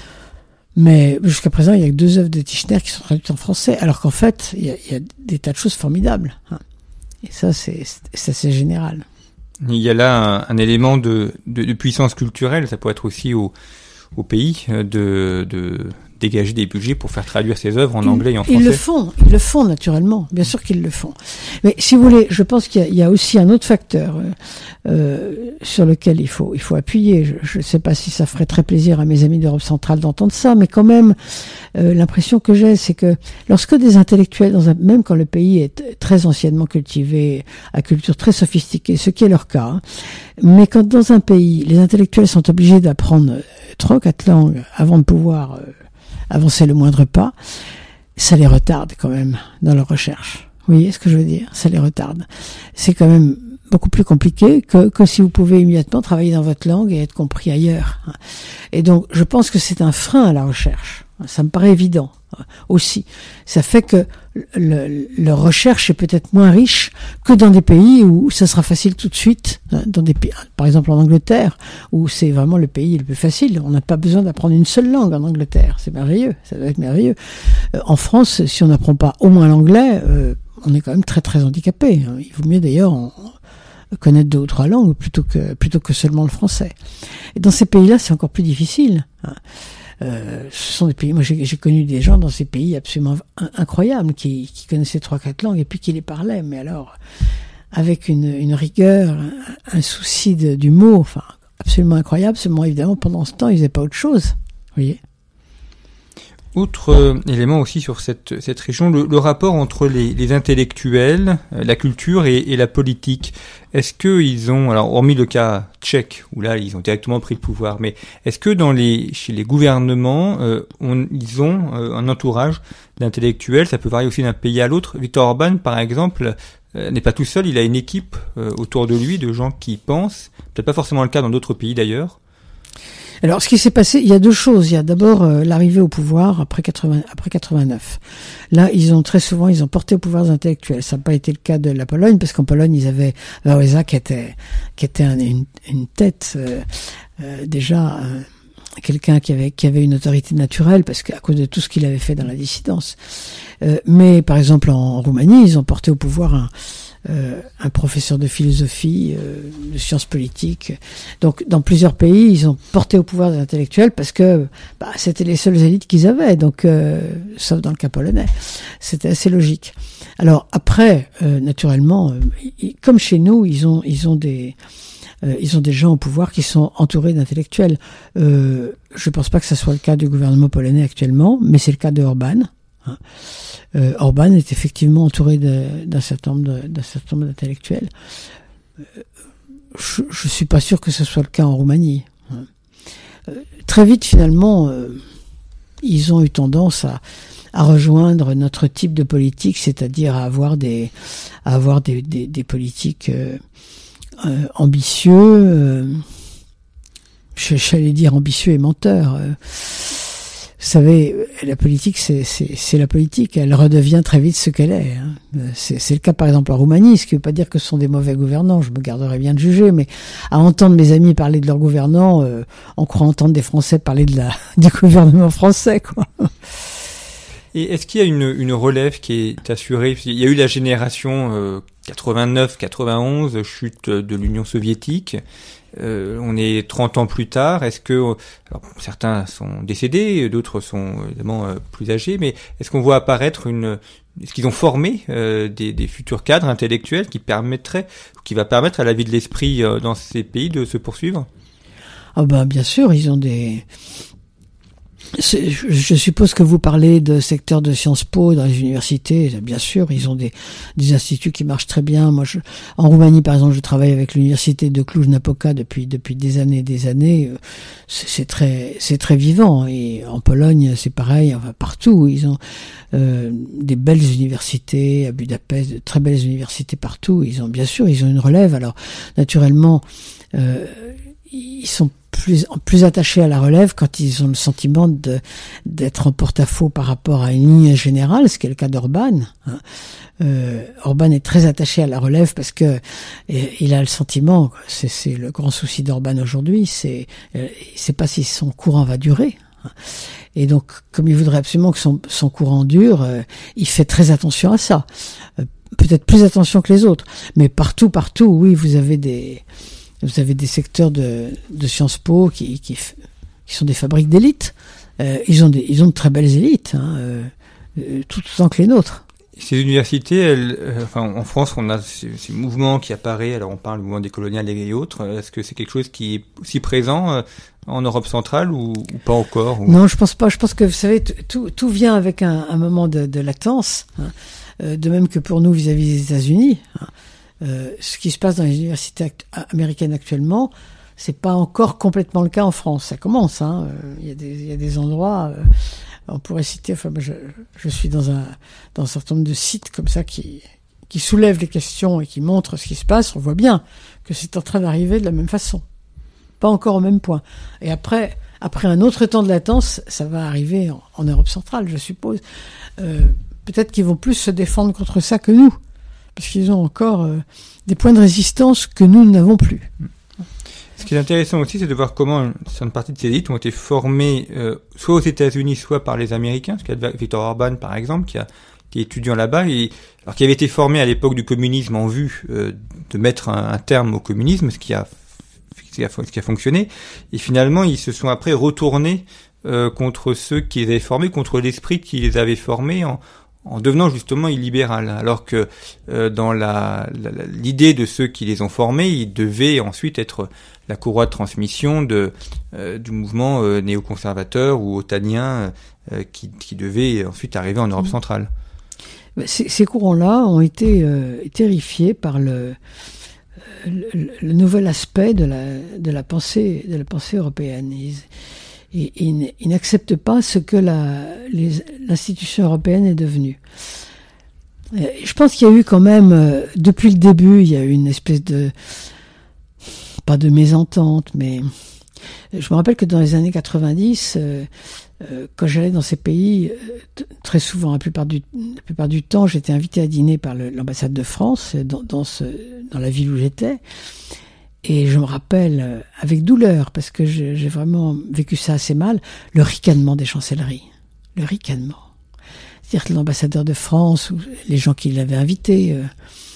mais jusqu'à présent, il y a que deux œuvres de Tischner qui sont traduites en français, alors qu'en fait, il y a, il y a des tas de choses formidables. Hein. Et ça, c'est, c'est assez général. Il y a là un, un élément de, de, de puissance culturelle, ça peut être aussi au, au pays, de, de, dégager des budgets pour faire traduire ces œuvres en ils, anglais et en français. Ils le font, ils le font naturellement, bien sûr qu'ils le font. Mais si vous voulez, je pense qu'il y a, il y a aussi un autre facteur euh, euh, sur lequel il faut, il faut appuyer. Je ne sais pas si ça ferait très plaisir à mes amis d'Europe centrale d'entendre ça, mais quand même, euh, l'impression que j'ai, c'est que lorsque des intellectuels, dans un, même quand le pays est très anciennement cultivé, à culture très sophistiquée, ce qui est leur cas, hein, mais quand dans un pays, les intellectuels sont obligés d'apprendre trois ou quatre langues avant de pouvoir euh, avancer le moindre pas, ça les retarde quand même dans leur recherche. Vous voyez ce que je veux dire? Ça les retarde. C'est quand même beaucoup plus compliqué que, que si vous pouvez immédiatement travailler dans votre langue et être compris ailleurs. Et donc, je pense que c'est un frein à la recherche. Ça me paraît évident aussi. Ça fait que le, le recherche est peut-être moins riche que dans des pays où ça sera facile tout de suite. Dans des pays, par exemple en Angleterre, où c'est vraiment le pays le plus facile. On n'a pas besoin d'apprendre une seule langue en Angleterre. C'est merveilleux. Ça doit être merveilleux. Euh, en France, si on n'apprend pas au moins l'anglais, euh, on est quand même très très handicapé. Il vaut mieux d'ailleurs en, connaître deux ou trois langues plutôt que plutôt que seulement le français. Et dans ces pays-là, c'est encore plus difficile. Euh, ce sont des pays. Moi, j'ai, j'ai connu des gens dans ces pays absolument incroyables qui, qui connaissaient trois quatre langues et puis qui les parlaient. Mais alors, avec une, une rigueur, un, un souci de, du mot, enfin, absolument incroyable. Seulement, évidemment, pendant ce temps, ils faisaient pas autre chose. Vous voyez. Autre euh, élément aussi sur cette, cette région, le, le rapport entre les, les intellectuels, euh, la culture et, et la politique. Est-ce qu'ils ont, alors hormis le cas tchèque, où là ils ont directement pris le pouvoir, mais est-ce que dans les, chez les gouvernements, euh, on, ils ont euh, un entourage d'intellectuels? Ça peut varier aussi d'un pays à l'autre. Viktor Orban, par exemple, euh, n'est pas tout seul, il a une équipe euh, autour de lui de gens qui pensent, peut-être pas forcément le cas dans d'autres pays d'ailleurs. Alors, ce qui s'est passé, il y a deux choses. Il y a d'abord euh, l'arrivée au pouvoir après quatre-vingts, après quatre-vingt-neuf. Là, ils ont très souvent, ils ont porté au pouvoir des intellectuels. Ça n'a pas été le cas de la Pologne, parce qu'en Pologne, ils avaient Wałęsa qui était, qui était un, une, une tête euh, euh, déjà euh, quelqu'un qui avait qui avait une autorité naturelle, parce qu'à cause de tout ce qu'il avait fait dans la dissidence. Euh, mais par exemple, en Roumanie, ils ont porté au pouvoir un Euh, un professeur de philosophie, euh, de sciences politiques. Donc, dans plusieurs pays, ils ont porté au pouvoir des intellectuels parce que bah, c'était les seules élites qu'ils avaient, donc euh, sauf dans le cas polonais. C'était assez logique. Alors après, euh, naturellement, euh, y, comme chez nous, ils ont ils ont des euh, ils ont des gens au pouvoir qui sont entourés d'intellectuels. Euh, je pense pas que ce soit le cas du gouvernement polonais actuellement, mais c'est le cas de Orban. Hein. Euh, Orban est effectivement entouré de, d'un certain nombre de, d'un certain nombre d'intellectuels. Euh, je, je suis pas sûr que ce soit le cas en Roumanie. Hein. Euh, très vite, finalement, euh, ils ont eu tendance à, à rejoindre notre type de politique, c'est-à-dire à avoir des, à avoir des, des, des politiques euh, euh, ambitieux. Euh, j'allais dire ambitieux et menteurs. Euh, Vous savez, la politique, c'est, c'est, c'est la politique. Elle redevient très vite ce qu'elle est. Hein. C'est, c'est le cas, par exemple, en Roumanie, ce qui ne veut pas dire que ce sont des mauvais gouvernants. Je me garderai bien de juger, mais à entendre mes amis parler de leurs gouvernants, euh, on croit entendre des Français parler de la, du gouvernement français, quoi. Et est-ce qu'il y a une, une relève qui est assurée? Il y a eu la génération euh, quatre-vingt-neuf quatre-vingt-onze, chute de l'Union soviétique. Euh, on est trente ans plus tard. Est-ce que, alors, certains sont décédés, d'autres sont évidemment euh, plus âgés, mais est-ce qu'on voit apparaître une, est-ce qu'ils ont formé euh, des, des futurs cadres intellectuels qui permettraient, qui va permettre à la vie de l'esprit euh, dans ces pays de se poursuivre? Ah ben bien sûr, ils ont des. C'est, je suppose que vous parlez de secteur de Sciences Po dans les universités. Bien sûr, ils ont des, des instituts qui marchent très bien. Moi, je, en Roumanie, par exemple, je travaille avec l'université de Cluj-Napoca depuis depuis des années et des années. C'est, c'est très c'est très vivant. Et en Pologne, c'est pareil. Enfin, partout, ils ont euh, des belles universités à Budapest, de très belles universités partout. Ils ont bien sûr, ils ont une relève. Alors, naturellement, euh, ils sont plus plus attachés à la relève quand ils ont le sentiment de d'être en porte-à-faux par rapport à une ligne générale, ce qui est le cas d'Orban. Hein. Euh, Orban est très attaché à la relève parce que et, il a le sentiment, c'est c'est le grand souci d'Orban aujourd'hui, c'est euh, il sait pas si son courant va durer. Hein. Et donc, comme il voudrait absolument que son son courant dure, euh, il fait très attention à ça. Euh, peut-être plus attention que les autres, mais partout, partout, oui, vous avez des Vous avez des secteurs de, de Sciences Po qui, qui, qui sont des fabriques d'élite. Euh, ils ont des, ils ont de très belles élites, hein, euh, euh, tout autant que les nôtres. Ces universités, elles, euh, enfin, en France, on a ces, ces mouvements qui apparaissent. Alors, on parle du mouvement des coloniales et autres. Est-ce que c'est quelque chose qui est aussi présent euh, en Europe centrale ou, ou pas encore ou... Non, je pense pas. Je pense que vous savez, tout, tout vient avec un, un moment de, de latence. Hein, euh, de même que pour nous vis-à-vis des États-Unis. Hein, euh, ce qui se passe dans les universités act- américaines actuellement, c'est pas encore complètement le cas en France. Ça commence. Hein, euh, il y a des, il y a des endroits. Euh, On pourrait citer, enfin, je, je suis dans un, dans un certain nombre de sites comme ça qui, qui soulèvent les questions et qui montrent ce qui se passe. On voit bien que c'est en train d'arriver de la même façon. Pas encore au même point. Et après, après un autre temps de latence, ça va arriver en, en Europe centrale, je suppose. Euh, peut-être qu'ils vont plus se défendre contre ça que nous. Parce qu'ils ont encore euh, des points de résistance que nous n'avons plus. Ce qui est intéressant aussi, c'est de voir comment une certaine partie de ces élites ont été formées euh, soit aux États-Unis, soit par les Américains. Parce qu'il y a Viktor Orban, par exemple, qui, a, qui est étudiant là-bas, et, alors qui avait été formé à l'époque du communisme en vue euh, de mettre un, un terme au communisme, ce qui a, ce qui a, ce qui a fonctionné. Et finalement, ils se sont après retournés euh, contre ceux qui les avaient formés, contre l'esprit qui les avait formés en, en devenant justement illibéral. Alors que euh, dans la, la, l'idée de ceux qui les ont formés, ils devaient ensuite être la courroie de transmission de, euh, du mouvement euh, néoconservateur ou otanien euh, qui, qui devait ensuite arriver en Europe centrale. Ces, ces courants-là ont été euh, terrifiés par le, le, le nouvel aspect de la, de la pensée, de la pensée européenne. Ils, ils, ils, ils n'acceptent pas ce que la, les, l'institution européenne est devenue. Je pense qu'il y a eu quand même, depuis le début, il y a eu une espèce de, pas de mésentente, mais je me rappelle que dans les années quatre-vingt-dix, euh, euh, quand j'allais dans ces pays, euh, t- très souvent, la plupart du, la plupart du temps, j'étais invité à dîner par le, l'ambassade de France dans, dans, ce, dans la ville où j'étais, et je me rappelle euh, avec douleur, parce que j'ai, j'ai vraiment vécu ça assez mal, le ricanement des chancelleries, le ricanement. C'est-à-dire que l'ambassadeur de France, ou les gens qui l'avaient invité, euh,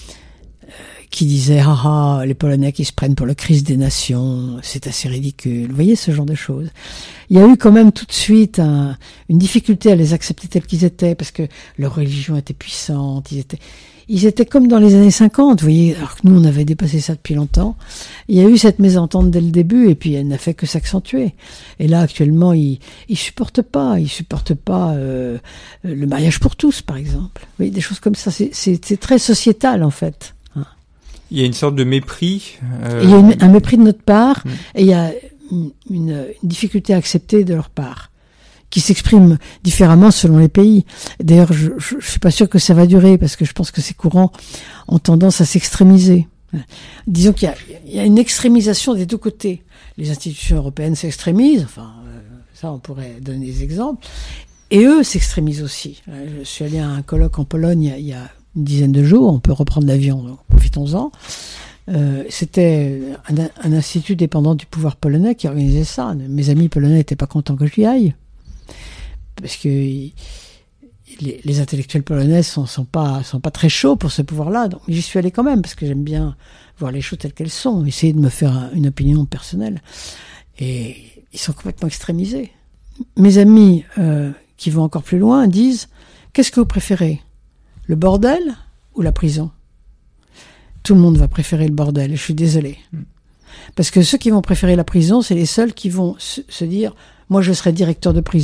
qui disaient « Ah ah, les Polonais qui se prennent pour le Christ des nations, c'est assez ridicule ». Vous voyez, ce genre de choses. Il y a eu quand même tout de suite un, une difficulté à les accepter tels qu'ils étaient, parce que leur religion était puissante, ils étaient, ils étaient comme dans les années cinquante, vous voyez, alors que nous, on avait dépassé ça depuis longtemps. Il y a eu cette mésentente dès le début, et puis elle n'a fait que s'accentuer. Et là, actuellement, ils ils supportent pas, ils supportent pas euh, le mariage pour tous, par exemple. Vous voyez, des choses comme ça, c'est, c'est, c'est très sociétal, en fait. Il y a une sorte de mépris. Euh... Il y a une, un mépris de notre part, mmh. et il y a une, une, une difficulté à accepter de leur part, qui s'exprime différemment selon les pays. D'ailleurs, je, je, je suis pas sûr que ça va durer, parce que je pense que ces courants ont tendance à s'extrémiser. Disons qu'il y a, il y a une extrémisation des deux côtés. Les institutions européennes s'extrémisent, enfin, euh, ça on pourrait donner des exemples, et eux s'extrémisent aussi. Je suis allé à un colloque en Pologne il y a, il y a une dizaine de jours, on peut reprendre l'avion, donc profitons-en. Euh, c'était un, un institut dépendant du pouvoir polonais qui organisait ça. Mes amis polonais n'étaient pas contents que j'y aille, parce que les, les intellectuels polonais sont, sont pas sont pas très chauds pour ce pouvoir-là. Donc j'y suis allé quand même, parce que j'aime bien voir les choses telles qu'elles sont, essayer de me faire une opinion personnelle. Et ils sont complètement extrémisés. Mes amis euh, qui vont encore plus loin disent « Qu'est-ce que vous préférez ? Le bordel ou la prison ?» Tout le monde va préférer le bordel, et je suis désolé. Parce que ceux qui vont préférer la prison, c'est les seuls qui vont se, se dire « Moi, je serai directeur de prison. »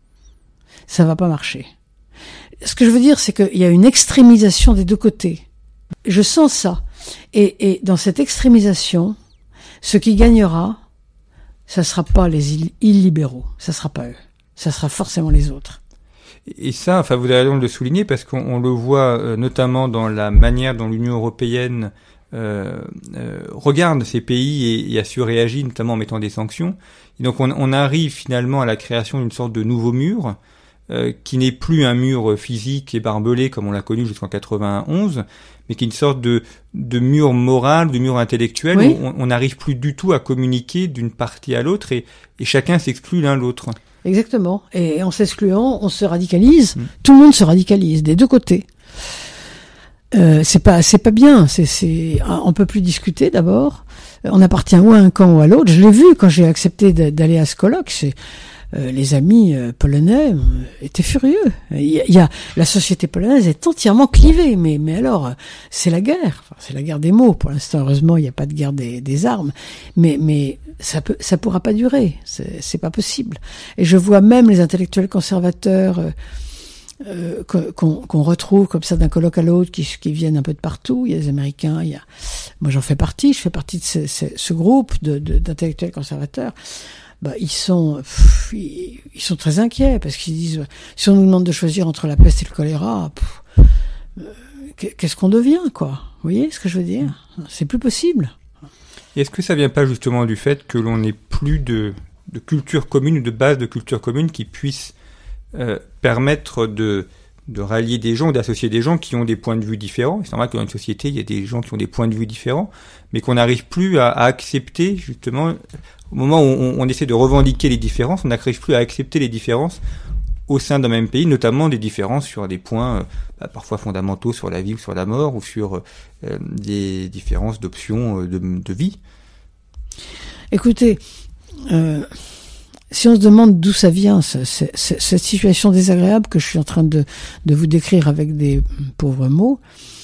Ça va pas marcher. Ce que je veux dire, c'est qu'il y a une extrémisation des deux côtés. Je sens ça. Et, et dans cette extrémisation, ce qui gagnera, ça sera pas les illibéraux, ça sera pas eux. Ça sera forcément les autres. Et ça, enfin, vous avez raison de le souligner, parce qu'on on le voit euh, notamment dans la manière dont l'Union européenne euh, euh, regarde ces pays et, et a su réagir, notamment en mettant des sanctions. Et donc on, on arrive finalement à la création d'une sorte de nouveau mur, euh, qui n'est plus un mur physique et barbelé comme on l'a connu jusqu'en quatre-vingt-onze, mais qui est une sorte de, de mur moral, de mur intellectuel, oui. où on n'arrive plus du tout à communiquer d'une partie à l'autre, et, et chacun s'exclut l'un l'autre. Exactement. Et en s'excluant, on se radicalise. Mmh. Tout le monde se radicalise, des deux côtés. Euh, c'est pas, c'est pas bien. C'est, c'est, on peut plus discuter d'abord. On appartient ou à un camp ou à l'autre. Je l'ai vu quand j'ai accepté d'aller à ce colloque. C'est, euh, les amis euh, polonais euh, étaient furieux. Il y, a, il y a la société polonaise est entièrement clivée, mais mais alors c'est la guerre, enfin, c'est la guerre des mots. Pour l'instant, heureusement, il n'y a pas de guerre des, des armes, mais mais ça peut ça pourra pas durer, c'est, c'est pas possible. Et je vois même les intellectuels conservateurs euh, euh, qu'on, qu'on retrouve comme ça d'un colloque à l'autre, qui, qui viennent un peu de partout. Il y a des Américains, il y a moi j'en fais partie, je fais partie de ce, ce, ce groupe de, de, d'intellectuels conservateurs. Bah, ils sont, pff, ils, ils sont très inquiets parce qu'ils disent si on nous demande de choisir entre la peste et le choléra, pff, euh, qu'est-ce qu'on devient, quoi? Vous voyez ce que je veux dire? C'est plus possible. Et est-ce que ça vient pas justement du fait que l'on n'ait plus de, de culture commune ou de base de culture commune qui puisse euh, permettre de de rallier des gens, d'associer des gens qui ont des points de vue différents? C'est normal que dans une société, il y a des gens qui ont des points de vue différents, mais qu'on n'arrive plus à, à accepter, justement, au moment où on, on essaie de revendiquer les différences, on n'arrive plus à accepter les différences au sein d'un même pays, notamment des différences sur des points euh, bah, parfois fondamentaux sur la vie ou sur la mort, ou sur euh, des différences d'options euh, de, de vie. Écoutez, euh, si on se demande d'où ça vient, ce, ce, ce, cette situation désagréable que je suis en train de, de vous décrire avec des pauvres mots,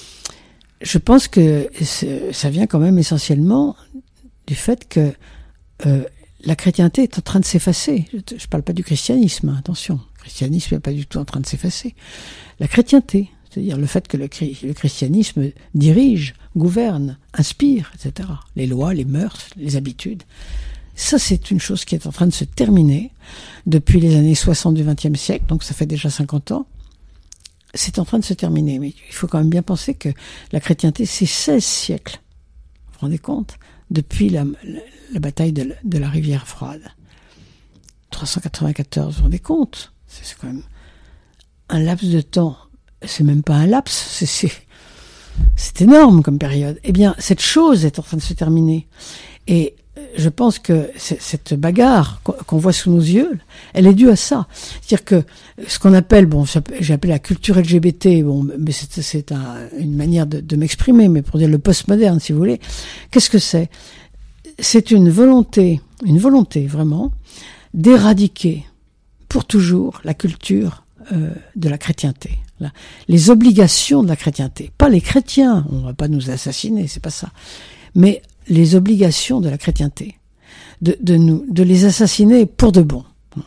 je pense que ça vient quand même essentiellement du fait que euh, la chrétienté est en train de s'effacer. Je ne parle pas du christianisme, hein, attention. Le christianisme n'est pas du tout en train de s'effacer. La chrétienté, c'est-à-dire le fait que le, le christianisme dirige, gouverne, inspire, et cetera. Les lois, les mœurs, les habitudes. Ça, c'est une chose qui est en train de se terminer depuis les années soixante du vingtième siècle, donc ça fait déjà cinquante ans. C'est en train de se terminer, mais il faut quand même bien penser que la chrétienté, c'est seize siècles. Vous vous rendez compte? Depuis la, la, la bataille de, de la rivière froide. trois cent quatre-vingt-quatorze, vous vous rendez compte? C'est, c'est quand même un laps de temps. C'est même pas un laps, c'est, c'est, c'est énorme comme période. Eh bien, cette chose est en train de se terminer. Et je pense que cette bagarre qu'on voit sous nos yeux, elle est due à ça. C'est-à-dire que ce qu'on appelle, bon, j'ai appelé la culture L G B T, bon, mais c'est, c'est un, une manière de, de m'exprimer, mais pour dire le postmoderne, si vous voulez. Qu'est-ce que c'est? C'est une volonté, une volonté vraiment, d'éradiquer pour toujours la culture euh, de la chrétienté, la, les obligations de la chrétienté. Pas les chrétiens, on va pas nous assassiner, c'est pas ça, mais les obligations de la chrétienté, de, de nous, de les assassiner pour de bon.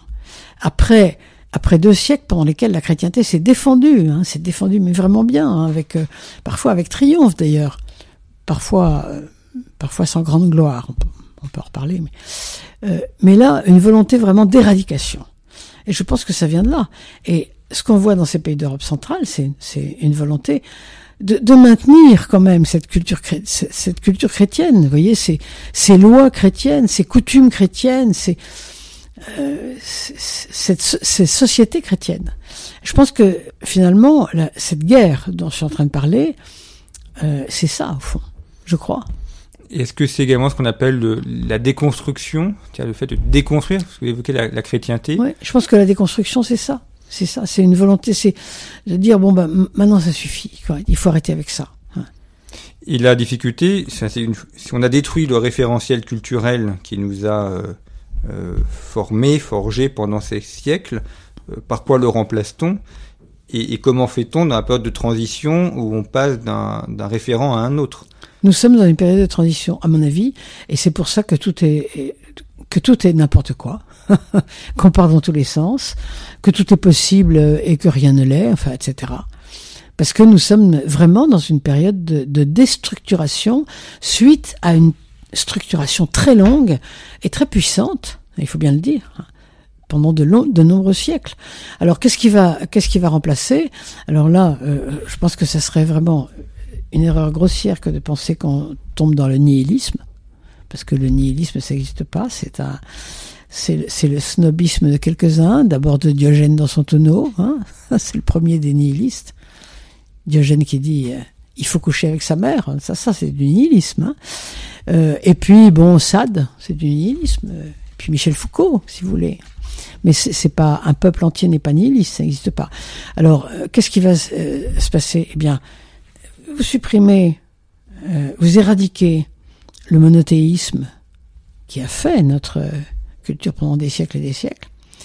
Après, après deux siècles pendant lesquels la chrétienté s'est défendue, hein, s'est défendue mais vraiment bien, hein, avec euh, parfois avec triomphe d'ailleurs, parfois, euh, parfois sans grande gloire. On peut, on peut en reparler, mais euh, mais là une volonté vraiment d'éradication. Et je pense que ça vient de là. Et ce qu'on voit dans ces pays d'Europe centrale, c'est c'est une volonté De, de maintenir quand même cette culture, cette culture chrétienne, vous voyez, ces, ces lois chrétiennes, ces coutumes chrétiennes, ces, euh, cette, ces sociétés chrétiennes. Je pense que finalement, la, cette guerre dont je suis en train de parler, euh, c'est ça au fond, je crois. Est-ce que c'est également ce qu'on appelle le, la déconstruction, c'est-à-dire le fait de déconstruire, parce que vous évoquez la, la chrétienté? Oui, je pense que la déconstruction, c'est ça. C'est ça, c'est une volonté, c'est de dire, bon, bah, maintenant ça suffit, quoi. Il faut arrêter avec ça. Hein. Et la difficulté, c'est une, si on a détruit le référentiel culturel qui nous a euh, euh, formés, forgés pendant ces siècles, euh, par quoi le remplace-t-on? et, et comment fait-on dans la période de transition où on passe d'un, d'un référent à un autre? Nous sommes dans une période de transition, à mon avis, et c'est pour ça que tout est, est que tout est n'importe quoi. Qu'on part dans tous les sens, que tout est possible et que rien ne l'est, enfin, et cetera. Parce que nous sommes vraiment dans une période de, de déstructuration suite à une structuration très longue et très puissante, il faut bien le dire, pendant de, long, de nombreux siècles. Alors, qu'est-ce qui va, qu'est-ce qui va remplacer? Alors là, euh, je pense que ça serait vraiment une erreur grossière que de penser qu'on tombe dans le nihilisme, parce que le nihilisme, ça n'existe pas, c'est un... C'est, c'est le snobisme de quelques-uns, d'abord de Diogène dans son tonneau, hein, c'est le premier des nihilistes. Diogène qui dit euh, il faut coucher avec sa mère, ça, ça c'est du nihilisme. Hein. Euh, et puis bon, Sade, c'est du nihilisme. Et puis Michel Foucault, si vous voulez. Mais c'est, c'est pas un peuple entier n'est pas nihiliste, ça n'existe pas. Alors euh, qu'est-ce qui va euh, se passer? Eh bien, vous supprimez, euh, vous éradiquez le monothéisme qui a fait notre culture pendant des siècles et des siècles.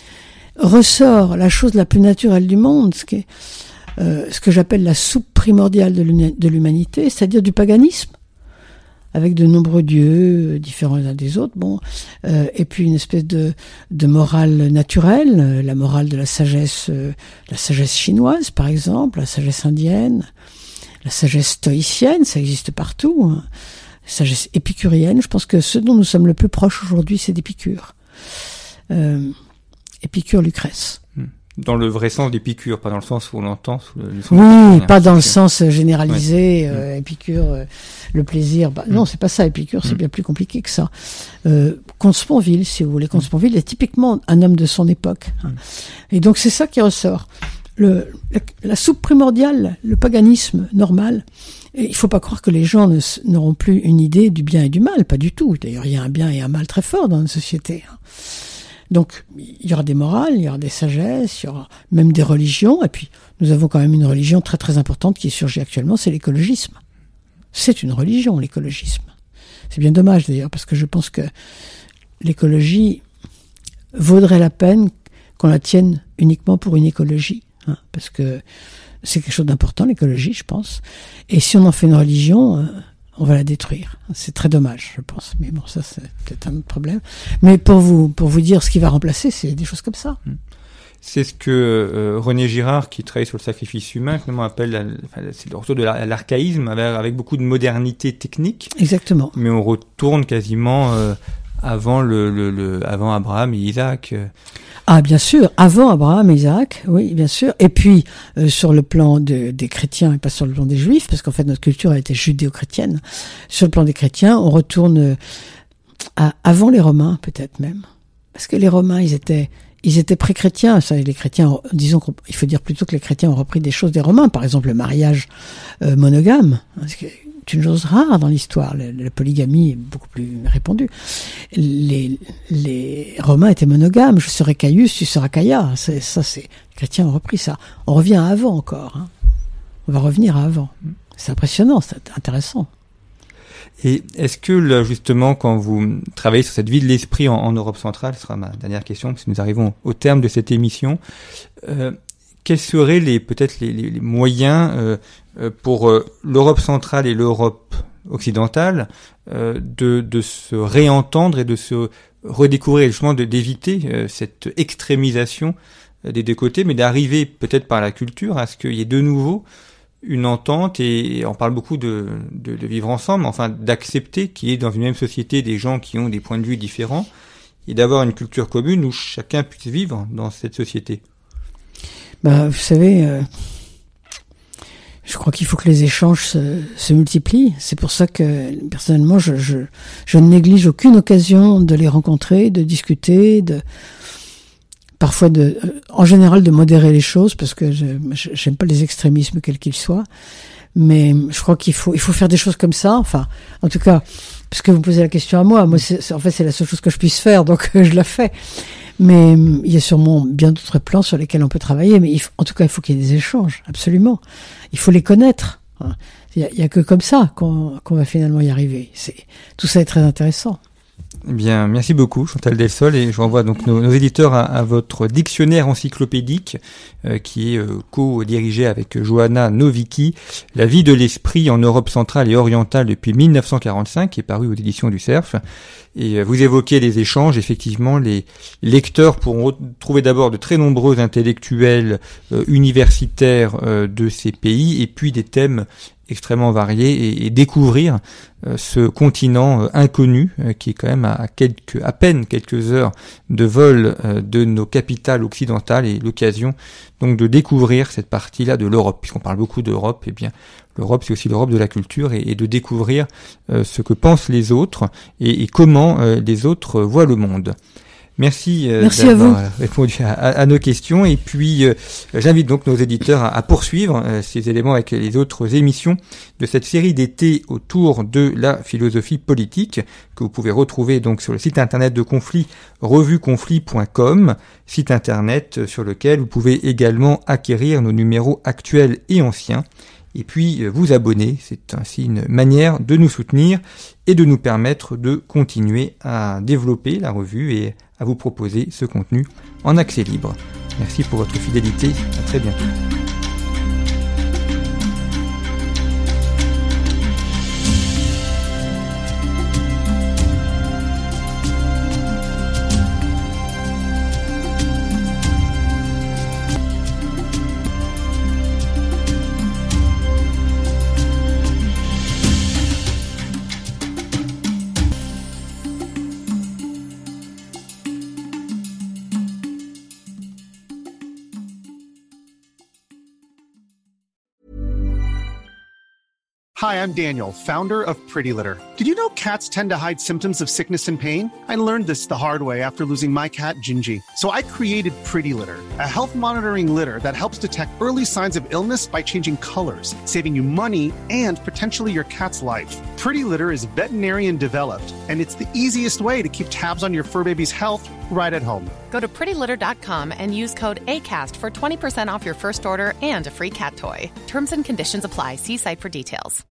ressort la chose la plus naturelle du monde, ce, qui est, euh, ce que j'appelle la soupe primordiale de l'humanité, c'est-à-dire du paganisme, avec de nombreux dieux différents les uns des autres, bon, euh, et puis une espèce de, de morale naturelle, euh, la morale de la sagesse, euh, la sagesse chinoise par exemple, la sagesse indienne, la sagesse stoïcienne, ça existe partout, hein. Sagesse épicurienne. Je pense que ce dont nous sommes le plus proches aujourd'hui, c'est d'Épicure. Euh, Épicure, Lucrèce. Dans le vrai sens d'Épicure, pas dans le sens où on l'entend sous le, le sens oui, de pas dans le sens généralisé, ouais. euh, Épicure, euh, le plaisir. Bah, mm. Non, c'est pas ça, Épicure, c'est mm. bien plus compliqué que ça. Euh, Comte Sponville, si vous voulez. Comte Sponville est typiquement un homme de son époque. Hein. Mm. Et donc c'est ça qui ressort. Le, la, la soupe primordiale, le paganisme normal. Et il faut pas croire que les gens ne, n'auront plus une idée du bien et du mal, pas du tout. D'ailleurs, il y a un bien et un mal très fort dans notre société. Donc, il y aura des morales, il y aura des sagesses, il y aura même des religions. Et puis, nous avons quand même une religion très très importante qui surgit actuellement, c'est l'écologisme. C'est une religion, l'écologisme. C'est bien dommage d'ailleurs, parce que je pense que l'écologie vaudrait la peine qu'on la tienne uniquement pour une écologie. Hein, parce que c'est quelque chose d'important, l'écologie, je pense. Et si on en fait une religion, euh, on va la détruire. C'est très dommage, je pense. Mais bon, ça, c'est peut-être un autre problème. Mais pour vous, pour vous dire ce qui va remplacer, c'est des choses comme ça. C'est ce que euh, René Girard, qui travaille sur le sacrifice humain, finalement appelle, la, enfin, c'est le retour de la, l'archaïsme, avec, avec beaucoup de modernité technique. Exactement. Mais on retourne quasiment euh, avant le, le, le, avant Abraham et Isaac. Euh. Ah, bien sûr, avant Abraham et Isaac, oui, bien sûr. Et puis, euh, sur le plan de, des chrétiens et pas sur le plan des juifs, parce qu'en fait, notre culture a été judéo-chrétienne. Sur le plan des chrétiens, on retourne à avant les Romains, peut-être même. Parce que les Romains, ils étaient, ils étaient pré-chrétiens. Ça, les chrétiens, disons qu'il faut dire plutôt que les chrétiens ont repris des choses des Romains. Par exemple, le mariage euh, monogame. C'est une chose rare dans l'histoire. La, la polygamie est beaucoup plus répandue. Les, les Romains étaient monogames. Je serai Caius, tu seras Caïa. C'est, ça, c'est, les chrétiens ont repris ça. On revient à avant encore. Hein. On va revenir à avant. C'est impressionnant, c'est intéressant. Et est-ce que, là, justement, quand vous travaillez sur cette vie de l'esprit en, en Europe centrale, ce sera ma dernière question, parce que nous arrivons au terme de cette émission, euh, quels seraient les, peut-être les, les, les moyens euh, pour euh, l'Europe centrale et l'Europe occidentale euh, de, de se réentendre et de se redécouvrir, justement de, d'éviter euh, cette extrémisation euh, des deux côtés, mais d'arriver peut-être par la culture à ce qu'il y ait de nouveau une entente, et on parle beaucoup de, de, de vivre ensemble, enfin d'accepter qu'il y ait dans une même société des gens qui ont des points de vue différents, et d'avoir une culture commune où chacun puisse vivre dans cette société. Bah, vous savez, euh, je crois qu'il faut que les échanges se, se multiplient. C'est pour ça que, personnellement, je, je, je ne néglige aucune occasion de les rencontrer, de discuter, de parfois de, euh, en général, de modérer les choses, parce que je, j'aime pas les extrémismes quels qu'ils soient. Mais je crois qu'il faut, il faut faire des choses comme ça. Enfin, en tout cas, parce que vous posez la question à moi, moi, c'est, c'est, en fait, c'est la seule chose que je puisse faire, donc je la fais. Mais il y a sûrement bien d'autres plans sur lesquels on peut travailler. Mais il faut, en tout cas, il faut qu'il y ait des échanges, absolument. Il faut les connaître. Il y a, il y a que comme ça qu'on, qu'on va finalement y arriver. C'est, tout ça est très intéressant. Eh bien, merci beaucoup, Chantal Delsol, et je renvoie donc nos, nos éditeurs à, à votre dictionnaire encyclopédique, euh, qui est euh, co-dirigé avec Johanna Nowicki, La vie de l'esprit en Europe centrale et orientale depuis mille neuf cent quarante-cinq, qui est paru aux éditions du Cerf. Et euh, vous évoquez les échanges. Effectivement, les lecteurs pourront trouver d'abord de très nombreux intellectuels euh, universitaires euh, de ces pays, et puis des thèmes extrêmement variés, et, et découvrir euh, ce continent euh, inconnu euh, qui est quand même à, à quelques, à peine quelques heures de vol euh, de nos capitales occidentales, et l'occasion donc de découvrir cette partie-là de l'Europe. Puisqu'on parle beaucoup d'Europe, eh bien l'Europe, c'est aussi l'Europe de la culture, et, et de découvrir euh, ce que pensent les autres, et, et comment euh, les autres voient le monde. Merci, euh, Merci d'avoir à vous. répondu à, à, à nos questions, et puis euh, j'invite donc nos éditeurs à, à poursuivre euh, ces éléments avec les autres émissions de cette série d'été autour de la philosophie politique, que vous pouvez retrouver donc sur le site internet de Conflit, revue conflit point com, site internet sur lequel vous pouvez également acquérir nos numéros actuels et anciens, et puis vous abonner. C'est ainsi une manière de nous soutenir et de nous permettre de continuer à développer la revue et à vous proposer ce contenu en accès libre. Merci pour votre fidélité, à très bientôt. Hi, I'm Daniel, founder of Pretty Litter. Did you know cats tend to hide symptoms of sickness and pain? I learned this the hard way after losing my cat, Gingy. So I created Pretty Litter, a health monitoring litter that helps detect early signs of illness by changing colors, saving you money and potentially your cat's life. Pretty Litter is veterinarian developed, and it's the easiest way to keep tabs on your fur baby's health right at home. Go to pretty litter dot com and use code ACAST for twenty percent off your first order and a free cat toy. Terms and conditions apply. See site for details.